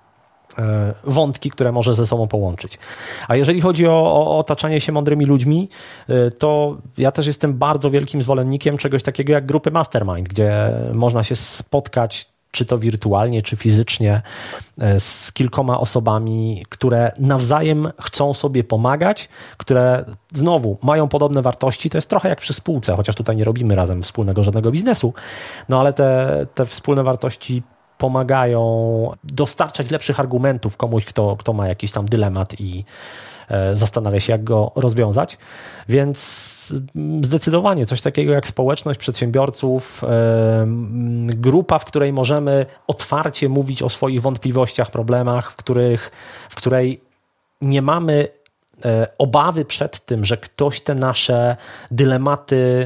e, wątki, które może ze sobą połączyć. A jeżeli chodzi o, o otaczanie się mądrymi ludźmi, e, to ja też jestem bardzo wielkim zwolennikiem czegoś takiego jak grupy mastermind, gdzie można się spotkać czy to wirtualnie, czy fizycznie, z kilkoma osobami, które nawzajem chcą sobie pomagać, które znowu mają podobne wartości. To jest trochę jak przy spółce, chociaż tutaj nie robimy razem wspólnego żadnego biznesu, no ale te, te wspólne wartości pomagają dostarczać lepszych argumentów komuś, kto, kto ma jakiś tam dylemat i zastanawia się, jak go rozwiązać. Więc zdecydowanie coś takiego jak społeczność przedsiębiorców, grupa, w której możemy otwarcie mówić o swoich wątpliwościach, problemach, w których, w której nie mamy obawy przed tym, że ktoś te nasze dylematy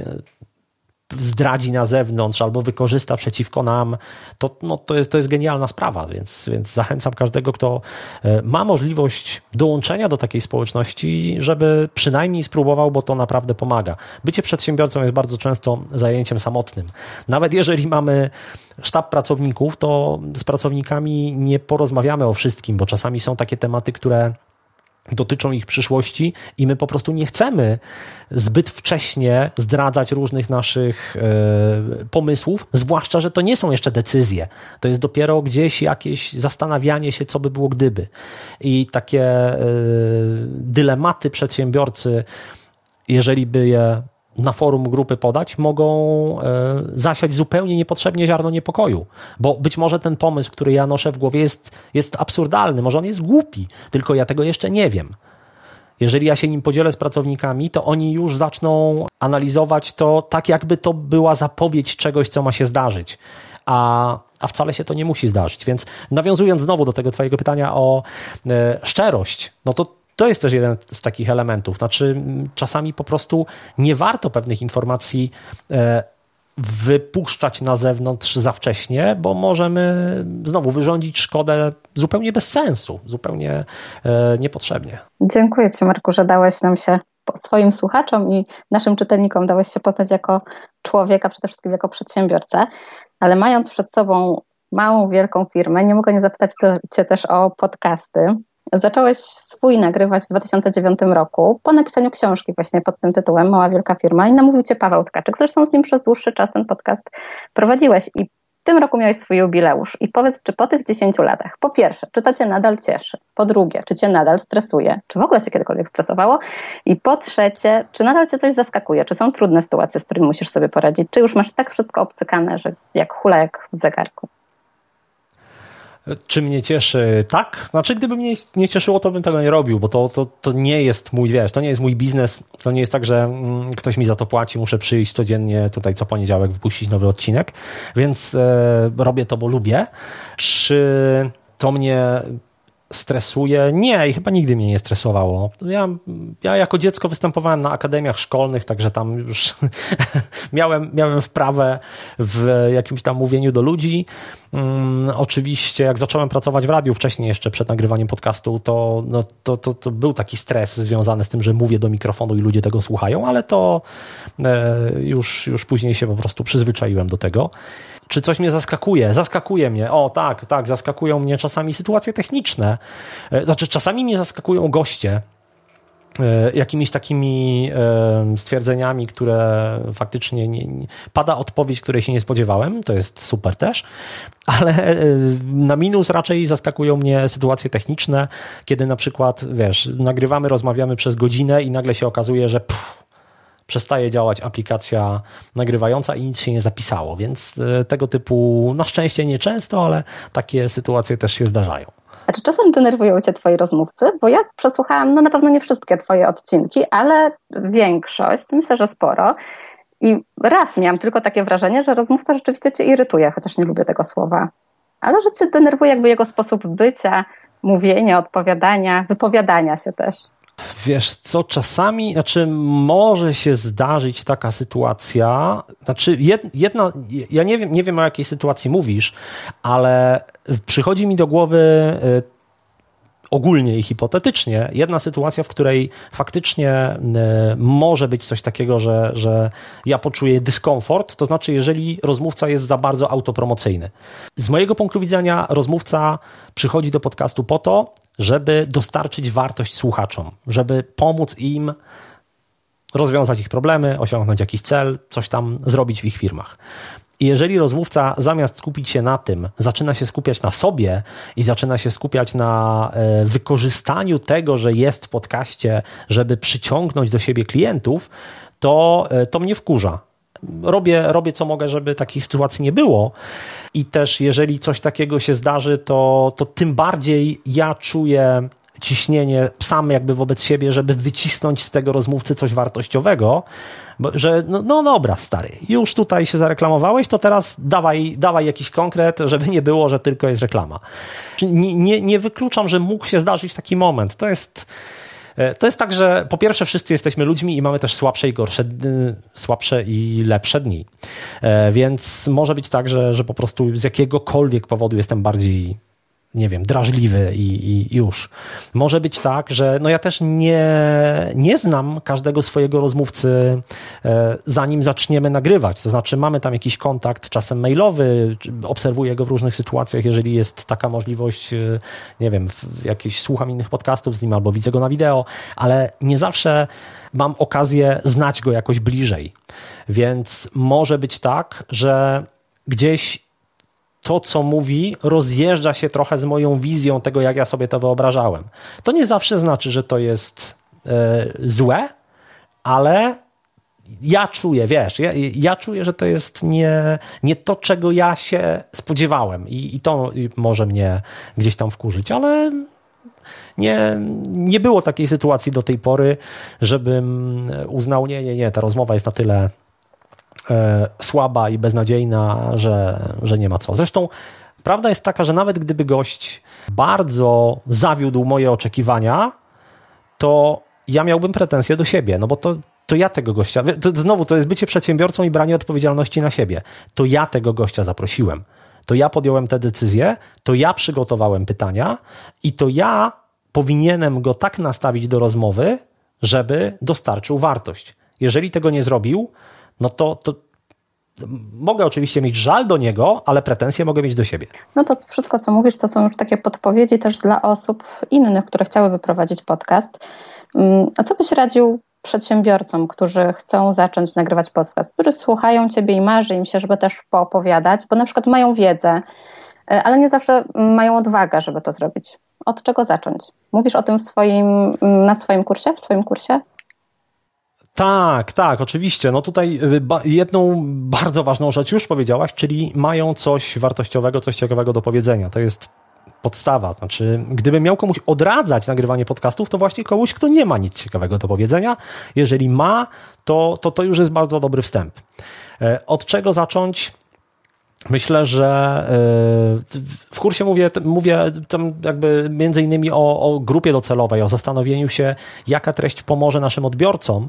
zdradzi na zewnątrz albo wykorzysta przeciwko nam, to, no, to, jest, to jest genialna sprawa, więc, więc zachęcam każdego, kto ma możliwość dołączenia do takiej społeczności, żeby przynajmniej spróbował, bo to naprawdę pomaga. Bycie przedsiębiorcą jest bardzo często zajęciem samotnym. Nawet jeżeli mamy sztab pracowników, to z pracownikami nie porozmawiamy o wszystkim, bo czasami są takie tematy, które dotyczą ich przyszłości i my po prostu nie chcemy zbyt wcześnie zdradzać różnych naszych e, pomysłów, zwłaszcza, że to nie są jeszcze decyzje. To jest dopiero gdzieś jakieś zastanawianie się, co by było gdyby. I takie e, dylematy przedsiębiorcy, jeżeli by je na forum grupy podać, mogą e, zasiać zupełnie niepotrzebnie ziarno niepokoju. Bo być może ten pomysł, który ja noszę w głowie jest, jest absurdalny, może on jest głupi, tylko ja tego jeszcze nie wiem. Jeżeli ja się nim podzielę z pracownikami, to oni już zaczną analizować to tak, jakby to była zapowiedź czegoś, co ma się zdarzyć. A, a wcale się to nie musi zdarzyć. Więc nawiązując znowu do tego twojego pytania o e, szczerość, no to to jest też jeden z takich elementów. Znaczy, czasami po prostu nie warto pewnych informacji e, wypuszczać na zewnątrz za wcześnie, bo możemy znowu wyrządzić szkodę zupełnie bez sensu, zupełnie e, niepotrzebnie. Dziękuję Ci, Marku, że dałeś nam się, swoim słuchaczom i naszym czytelnikom dałeś się poznać jako człowieka, przede wszystkim jako przedsiębiorcę, ale mając przed sobą małą, wielką firmę, nie mogę nie zapytać Cię też o podcasty. Zacząłeś swój nagrywać w dwa tysiące dziewiątym roku po napisaniu książki właśnie pod tym tytułem Mała Wielka Firma i namówił Cię Paweł Tkaczyk. Zresztą z nim przez dłuższy czas ten podcast prowadziłeś i w tym roku miałeś swój jubileusz. I powiedz, czy po tych dziesięciu latach, po pierwsze, czy to Cię nadal cieszy? Po drugie, czy Cię nadal stresuje? Czy w ogóle Cię kiedykolwiek stresowało? I po trzecie, czy nadal Cię coś zaskakuje? Czy są trudne sytuacje, z którymi musisz sobie poradzić? Czy już masz tak wszystko obcykane, że jak hula, jak w zegarku? Czy mnie cieszy? Tak. Znaczy, gdyby mnie nie cieszyło, to bym tego nie robił, bo to, to, to nie jest mój, wiesz, to nie jest mój biznes, to nie jest tak, że mm, ktoś mi za to płaci, muszę przyjść codziennie tutaj co poniedziałek wypuścić nowy odcinek, więc e, robię to, bo lubię. Czy to mnie stresuje? Nie, i chyba nigdy mnie nie stresowało. Ja, ja jako dziecko występowałem na akademiach szkolnych, także tam już miałem, miałem wprawę w jakimś tam mówieniu do ludzi. Um, oczywiście jak zacząłem pracować w radiu wcześniej jeszcze przed nagrywaniem podcastu, to, no, to, to, to był taki stres związany z tym, że mówię do mikrofonu i ludzie tego słuchają, ale to e, już, już później się po prostu przyzwyczaiłem do tego. Czy coś mnie zaskakuje? Zaskakuje mnie. O tak, tak, zaskakują mnie czasami sytuacje techniczne. Znaczy czasami mnie zaskakują goście jakimiś takimi stwierdzeniami, które faktycznie nie, nie, pada odpowiedź, której się nie spodziewałem, to jest super też, ale na minus raczej zaskakują mnie sytuacje techniczne, kiedy na przykład, wiesz, nagrywamy, rozmawiamy przez godzinę i nagle się okazuje, że pff, przestaje działać aplikacja nagrywająca i nic się nie zapisało, więc tego typu na szczęście nieczęsto, ale takie sytuacje też się zdarzają. A czy czasem denerwują cię twoi rozmówcy? Bo ja przesłuchałam, no na pewno nie wszystkie twoje odcinki, ale większość, myślę, że sporo. I raz miałam tylko takie wrażenie, że rozmówca rzeczywiście cię irytuje, chociaż nie lubię tego słowa. Ale że cię denerwuje jakby jego sposób bycia, mówienia, odpowiadania, wypowiadania się też. Wiesz co, czasami, znaczy może się zdarzyć taka sytuacja, znaczy jedna, ja nie wiem, nie wiem o jakiej sytuacji mówisz, ale przychodzi mi do głowy ogólnie i hipotetycznie jedna sytuacja, w której faktycznie może być coś takiego, że, że ja poczuję dyskomfort, to znaczy jeżeli rozmówca jest za bardzo autopromocyjny. Z mojego punktu widzenia rozmówca przychodzi do podcastu po to, żeby dostarczyć wartość słuchaczom, żeby pomóc im rozwiązać ich problemy, osiągnąć jakiś cel, coś tam zrobić w ich firmach. I jeżeli rozmówca zamiast skupić się na tym, zaczyna się skupiać na sobie i zaczyna się skupiać na wykorzystaniu tego, że jest w podcaście, żeby przyciągnąć do siebie klientów, to, to mnie wkurza. Robię, robię co mogę, żeby takich sytuacji nie było i też jeżeli coś takiego się zdarzy, to, to tym bardziej ja czuję ciśnienie sam jakby wobec siebie, żeby wycisnąć z tego rozmówcy coś wartościowego, bo, że no, no dobra stary, już tutaj się zareklamowałeś, to teraz dawaj, dawaj jakiś konkret, żeby nie było, że tylko jest reklama. Nie, nie, nie wykluczam, że mógł się zdarzyć taki moment. To jest To jest tak, że po pierwsze wszyscy jesteśmy ludźmi i mamy też słabsze i gorsze, słabsze i lepsze dni. Więc może być tak, że, że po prostu z jakiegokolwiek powodu jestem bardziej, nie wiem, drażliwy i, i już. Może być tak, że no ja też nie, nie znam każdego swojego rozmówcy, zanim zaczniemy nagrywać. To znaczy mamy tam jakiś kontakt, czasem mailowy, obserwuję go w różnych sytuacjach, jeżeli jest taka możliwość, nie wiem, jakieś słucham innych podcastów z nim albo widzę go na wideo, ale nie zawsze mam okazję znać go jakoś bliżej. Więc może być tak, że gdzieś to, co mówi, rozjeżdża się trochę z moją wizją tego, jak ja sobie to wyobrażałem. To nie zawsze znaczy, że to jest e, złe, ale ja czuję, wiesz, ja, ja czuję, że to jest nie, nie to, czego ja się spodziewałem i, i to może mnie gdzieś tam wkurzyć, ale nie, nie było takiej sytuacji do tej pory, żebym uznał, nie, nie, nie, ta rozmowa jest na tyle słaba i beznadziejna, że, że nie ma co. Zresztą prawda jest taka, że nawet gdyby gość bardzo zawiódł moje oczekiwania, to ja miałbym pretensje do siebie, no bo to, to ja tego gościa, to znowu to jest bycie przedsiębiorcą i branie odpowiedzialności na siebie. To ja tego gościa zaprosiłem. To ja podjąłem tę decyzję, to ja przygotowałem pytania i to ja powinienem go tak nastawić do rozmowy, żeby dostarczył wartość. Jeżeli tego nie zrobił, no to, to mogę oczywiście mieć żal do niego, ale pretensje mogę mieć do siebie. No to wszystko, co mówisz, to są już takie podpowiedzi też dla osób innych, które chciałyby prowadzić podcast. A co byś radził przedsiębiorcom, którzy chcą zacząć nagrywać podcast, którzy słuchają ciebie i marzy im się, żeby też poopowiadać, bo na przykład mają wiedzę, ale nie zawsze mają odwagę, żeby to zrobić. Od czego zacząć? Mówisz o tym w swoim, na swoim kursie, w swoim kursie? Tak, tak, oczywiście. No tutaj jedną bardzo ważną rzecz już powiedziałaś, czyli mają coś wartościowego, coś ciekawego do powiedzenia. To jest podstawa. Znaczy, gdybym miał komuś odradzać nagrywanie podcastów, to właśnie komuś, kto nie ma nic ciekawego do powiedzenia. Jeżeli ma, to to, to już jest bardzo dobry wstęp. Od czego zacząć? Myślę, że w kursie mówię, mówię tam jakby między innymi o, o grupie docelowej, o zastanowieniu się, jaka treść pomoże naszym odbiorcom.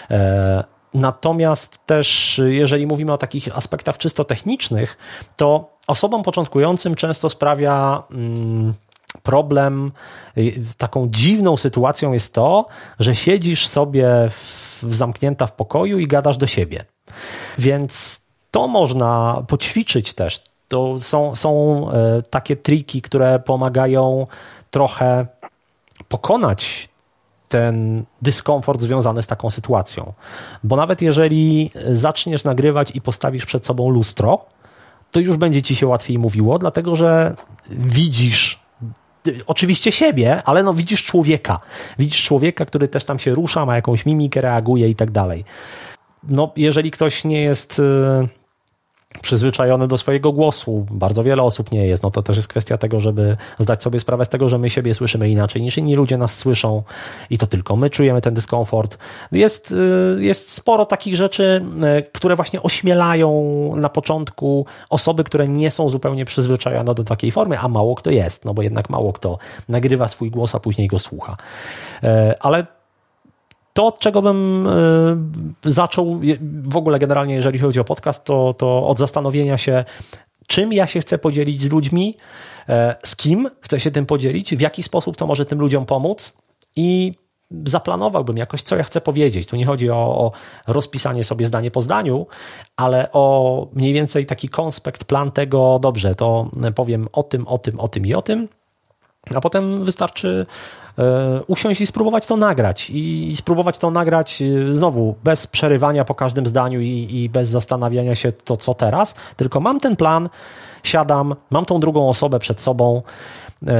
Natomiast też, jeżeli mówimy o takich aspektach czysto technicznych, to osobom początkującym często sprawia problem, taką dziwną sytuacją jest to, że siedzisz sobie w, zamknięta w pokoju i gadasz do siebie. Więc to można poćwiczyć też. To są, są takie triki, które pomagają trochę pokonać ten dyskomfort związany z taką sytuacją. Bo nawet jeżeli zaczniesz nagrywać i postawisz przed sobą lustro, to już będzie ci się łatwiej mówiło, dlatego że widzisz oczywiście siebie, ale no widzisz człowieka. Widzisz człowieka, który też tam się rusza, ma jakąś mimikę, reaguje i tak dalej. No, jeżeli ktoś nie jest przyzwyczajony do swojego głosu, bardzo wiele osób nie jest, no to też jest kwestia tego, żeby zdać sobie sprawę z tego, że my siebie słyszymy inaczej niż inni ludzie nas słyszą i to tylko my czujemy ten dyskomfort. Jest, jest sporo takich rzeczy, które właśnie ośmielają na początku osoby, które nie są zupełnie przyzwyczajone do takiej formy, a mało kto jest, no bo jednak mało kto nagrywa swój głos, a później go słucha. Ale to, od czego bym y, zaczął w ogóle generalnie, jeżeli chodzi o podcast, to, to od zastanowienia się, czym ja się chcę podzielić z ludźmi, y, z kim chcę się tym podzielić, w jaki sposób to może tym ludziom pomóc i zaplanowałbym jakoś, co ja chcę powiedzieć. Tu nie chodzi o, o rozpisanie sobie zdanie po zdaniu, ale o mniej więcej taki konspekt, plan tego, dobrze, to powiem o tym, o tym, o tym i o tym, a potem wystarczy usiąść i spróbować to nagrać. I spróbować to nagrać znowu bez przerywania po każdym zdaniu i, i bez zastanawiania się to, co teraz, tylko mam ten plan, siadam, mam tą drugą osobę przed sobą yy,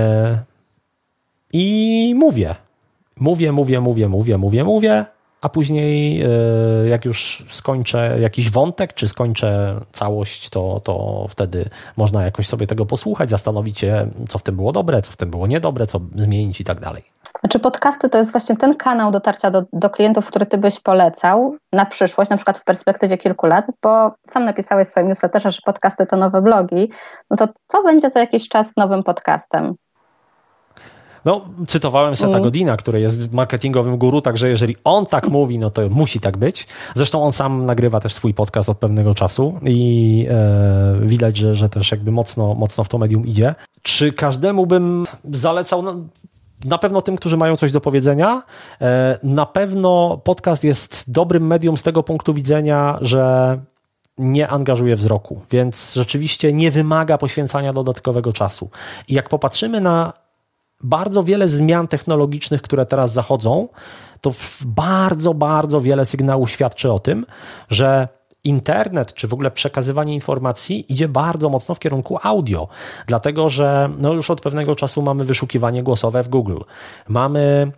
i mówię. Mówię, mówię, mówię, mówię, mówię, mówię, a później yy, jak już skończę jakiś wątek, czy skończę całość, to, to wtedy można jakoś sobie tego posłuchać, zastanowić się, co w tym było dobre, co w tym było niedobre, co zmienić i tak dalej. Czy podcasty to jest właśnie ten kanał dotarcia do, do klientów, który ty byś polecał na przyszłość, na przykład w perspektywie kilku lat, bo sam napisałeś w swoim newsletterze, że podcasty to nowe blogi, no to co będzie za jakiś czas nowym podcastem? No, cytowałem Seta mm. Godina, który jest marketingowym guru, także jeżeli on tak mówi, no to musi tak być. Zresztą on sam nagrywa też swój podcast od pewnego czasu i e, widać, że, że też jakby mocno, mocno w to medium idzie. Czy każdemu bym zalecał... No, na pewno tym, którzy mają coś do powiedzenia. Na pewno podcast jest dobrym medium z tego punktu widzenia, że nie angażuje wzroku, więc rzeczywiście nie wymaga poświęcania dodatkowego czasu. I jak popatrzymy na bardzo wiele zmian technologicznych, które teraz zachodzą, to bardzo, bardzo wiele sygnałów świadczy o tym, że internet, czy w ogóle przekazywanie informacji idzie bardzo mocno w kierunku audio, dlatego że no już od pewnego czasu mamy wyszukiwanie głosowe w Google. Mamy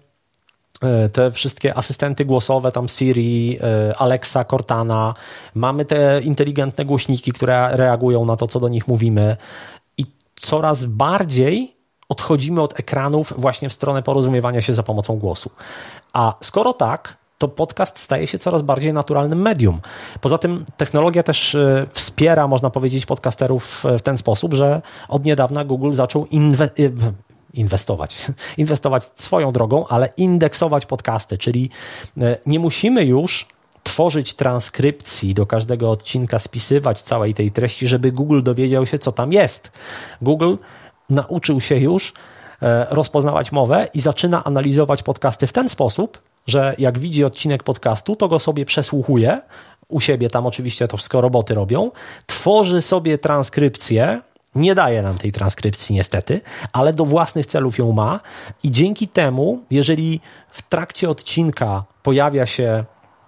te wszystkie asystenty głosowe, tam Siri, Alexa, Cortana, mamy te inteligentne głośniki, które reagują na to, co do nich mówimy i coraz bardziej odchodzimy od ekranów właśnie w stronę porozumiewania się za pomocą głosu. A skoro tak, to podcast staje się coraz bardziej naturalnym medium. Poza tym technologia też wspiera, można powiedzieć, podcasterów w ten sposób, że od niedawna Google zaczął inwe- inwestować, inwestować swoją drogą, ale indeksować podcasty, czyli nie musimy już tworzyć transkrypcji do każdego odcinka, spisywać całej tej treści, żeby Google dowiedział się, co tam jest. Google nauczył się już rozpoznawać mowę i zaczyna analizować podcasty w ten sposób, że jak widzi odcinek podcastu, to go sobie przesłuchuje, u siebie tam oczywiście to wszystko roboty robią, tworzy sobie transkrypcję, nie daje nam tej transkrypcji niestety, ale do własnych celów ją ma i dzięki temu, jeżeli w trakcie odcinka pojawia się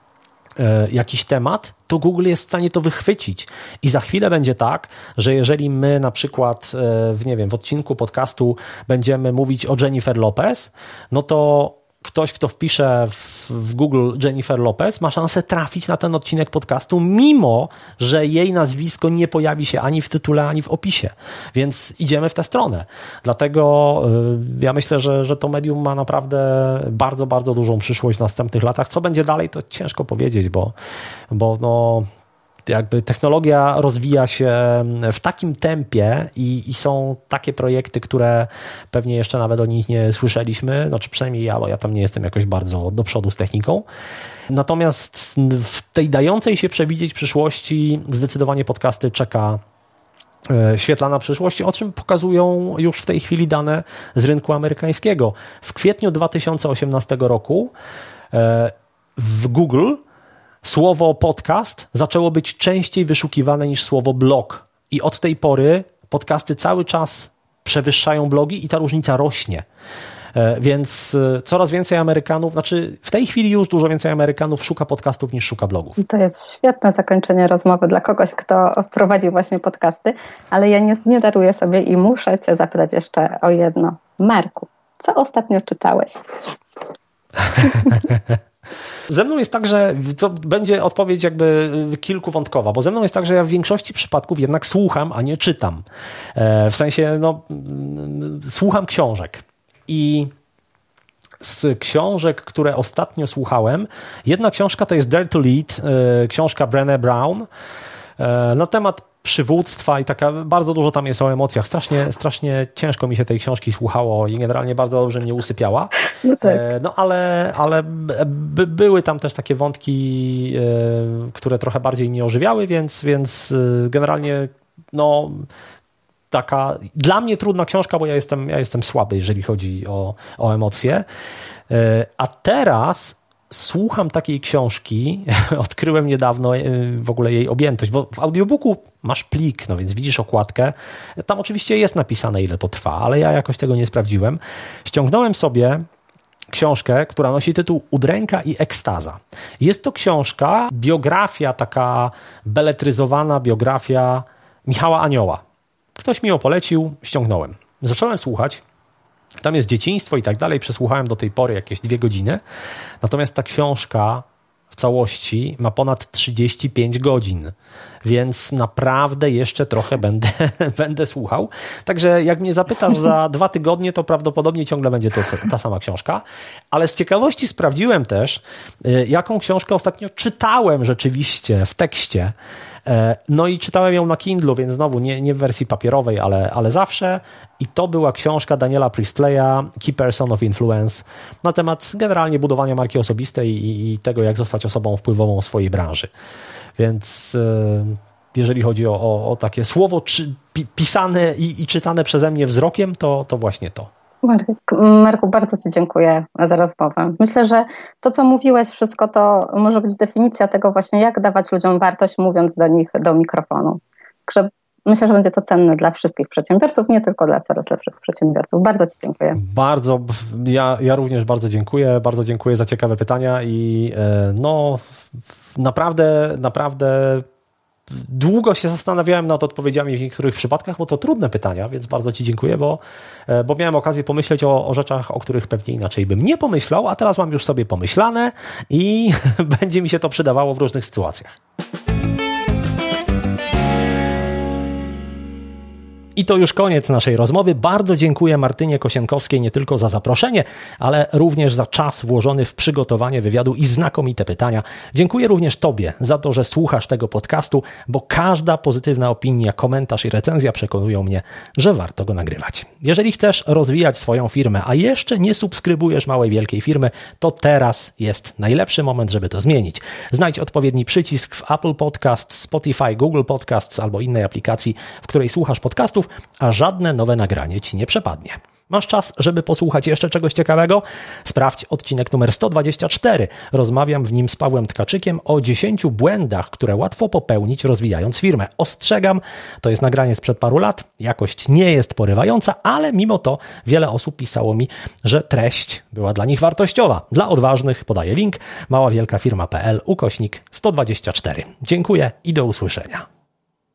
jakiś temat, to Google jest w stanie to wychwycić. I za chwilę będzie tak, że jeżeli my na przykład w, nie wiem, w odcinku podcastu będziemy mówić o Jennifer Lopez, no to ktoś, kto wpisze w, w Google Jennifer Lopez, ma szansę trafić na ten odcinek podcastu, mimo że jej nazwisko nie pojawi się ani w tytule, ani w opisie. Więc idziemy w tę stronę. Dlatego y, ja myślę, że, że to medium ma naprawdę bardzo, bardzo dużą przyszłość w następnych latach. Co będzie dalej, to ciężko powiedzieć, bo, bo no, jakby technologia rozwija się w takim tempie i, i są takie projekty, które pewnie jeszcze nawet o nich nie słyszeliśmy, znaczy przynajmniej ja, bo ja tam nie jestem jakoś bardzo do przodu z techniką. Natomiast w tej dającej się przewidzieć przyszłości zdecydowanie podcasty czeka świetlana przyszłość, o czym pokazują już w tej chwili dane z rynku amerykańskiego. W kwietniu dwa tysiące osiemnastego roku w Google słowo podcast zaczęło być częściej wyszukiwane niż słowo blog. I od tej pory podcasty cały czas przewyższają blogi i ta różnica rośnie. Więc coraz więcej Amerykanów, znaczy w tej chwili już dużo więcej Amerykanów szuka podcastów niż szuka blogów. To jest świetne zakończenie rozmowy dla kogoś, kto prowadzi właśnie podcasty, ale ja nie, nie daruję sobie i muszę cię zapytać jeszcze o jedno. Marku, co ostatnio czytałeś? Ze mną jest tak, że to będzie odpowiedź jakby kilkuwątkowa, bo ze mną jest tak, że ja w większości przypadków jednak słucham, a nie czytam. W sensie, no, słucham książek. I z książek, które ostatnio słuchałem, jedna książka to jest Dare to Lead, książka Brené Brown na temat przywództwa i taka bardzo dużo tam jest o emocjach. Strasznie, strasznie ciężko mi się tej książki słuchało i generalnie bardzo dobrze mnie usypiała. No, tak. no ale, ale by, były tam też takie wątki, które trochę bardziej mnie ożywiały, więc, więc generalnie no taka dla mnie trudna książka, bo ja jestem, ja jestem słaby, jeżeli chodzi o, o emocje. A teraz słucham takiej książki, odkryłem niedawno w ogóle jej objętość, bo w audiobooku masz plik, no więc widzisz okładkę. Tam oczywiście jest napisane, ile to trwa, ale ja jakoś tego nie sprawdziłem. Ściągnąłem sobie książkę, która nosi tytuł Udręka i ekstaza. Jest to książka, biografia, taka beletryzowana biografia Michała Anioła. Ktoś mi ją polecił, ściągnąłem. Zacząłem słuchać. Tam jest dzieciństwo i tak dalej. Przesłuchałem do tej pory jakieś dwie godziny. Natomiast ta książka w całości ma ponad trzydzieści pięć godzin. Więc naprawdę jeszcze trochę będę, będę słuchał. Także jak mnie zapytasz za dwa tygodnie, to prawdopodobnie ciągle będzie to ta sama książka. Ale z ciekawości sprawdziłem też, jaką książkę ostatnio czytałem rzeczywiście w tekście. No i czytałem ją na Kindlu, więc znowu nie, nie w wersji papierowej, ale, ale zawsze. I to była książka Daniela Priestleya, Key Person of Influence, na temat generalnie budowania marki osobistej i, i tego, jak zostać osobą wpływową w swojej branży. Więc jeżeli chodzi o, o, o takie słowo czy, pi, pisane i, i czytane przeze mnie wzrokiem, to, to właśnie to. Marku, Marku, bardzo ci dziękuję za rozmowę. Myślę, że to, co mówiłeś, wszystko to może być definicja tego właśnie, jak dawać ludziom wartość, mówiąc do nich do mikrofonu. Także myślę, że będzie to cenne dla wszystkich przedsiębiorców, nie tylko dla coraz lepszych przedsiębiorców. Bardzo ci dziękuję. Bardzo, ja, ja również bardzo dziękuję. Bardzo dziękuję za ciekawe pytania i no naprawdę, naprawdę długo się zastanawiałem nad odpowiedziami w niektórych przypadkach, bo to trudne pytania, więc bardzo ci dziękuję, bo, bo miałem okazję pomyśleć o, o rzeczach, o których pewnie inaczej bym nie pomyślał, a teraz mam już sobie pomyślane i będzie mi się to przydawało w różnych sytuacjach. I to już koniec naszej rozmowy. Bardzo dziękuję Martynie Kosienkowskiej nie tylko za zaproszenie, ale również za czas włożony w przygotowanie wywiadu i znakomite pytania. Dziękuję również Tobie za to, że słuchasz tego podcastu, bo każda pozytywna opinia, komentarz i recenzja przekonują mnie, że warto go nagrywać. Jeżeli chcesz rozwijać swoją firmę, a jeszcze nie subskrybujesz Małej Wielkiej Firmy, to teraz jest najlepszy moment, żeby to zmienić. Znajdź odpowiedni przycisk w Apple Podcasts, Spotify, Google Podcasts albo innej aplikacji, w której słuchasz podcastów, a żadne nowe nagranie ci nie przepadnie. Masz czas, żeby posłuchać jeszcze czegoś ciekawego? Sprawdź odcinek numer sto dwadzieścia cztery. Rozmawiam w nim z Pawłem Tkaczykiem o dziesięciu błędach, które łatwo popełnić rozwijając firmę. Ostrzegam, to jest nagranie sprzed paru lat, jakość nie jest porywająca, ale mimo to wiele osób pisało mi, że treść była dla nich wartościowa. Dla odważnych podaję link maławielkafirma kropka pl ukośnik sto dwadzieścia cztery. Dziękuję i do usłyszenia.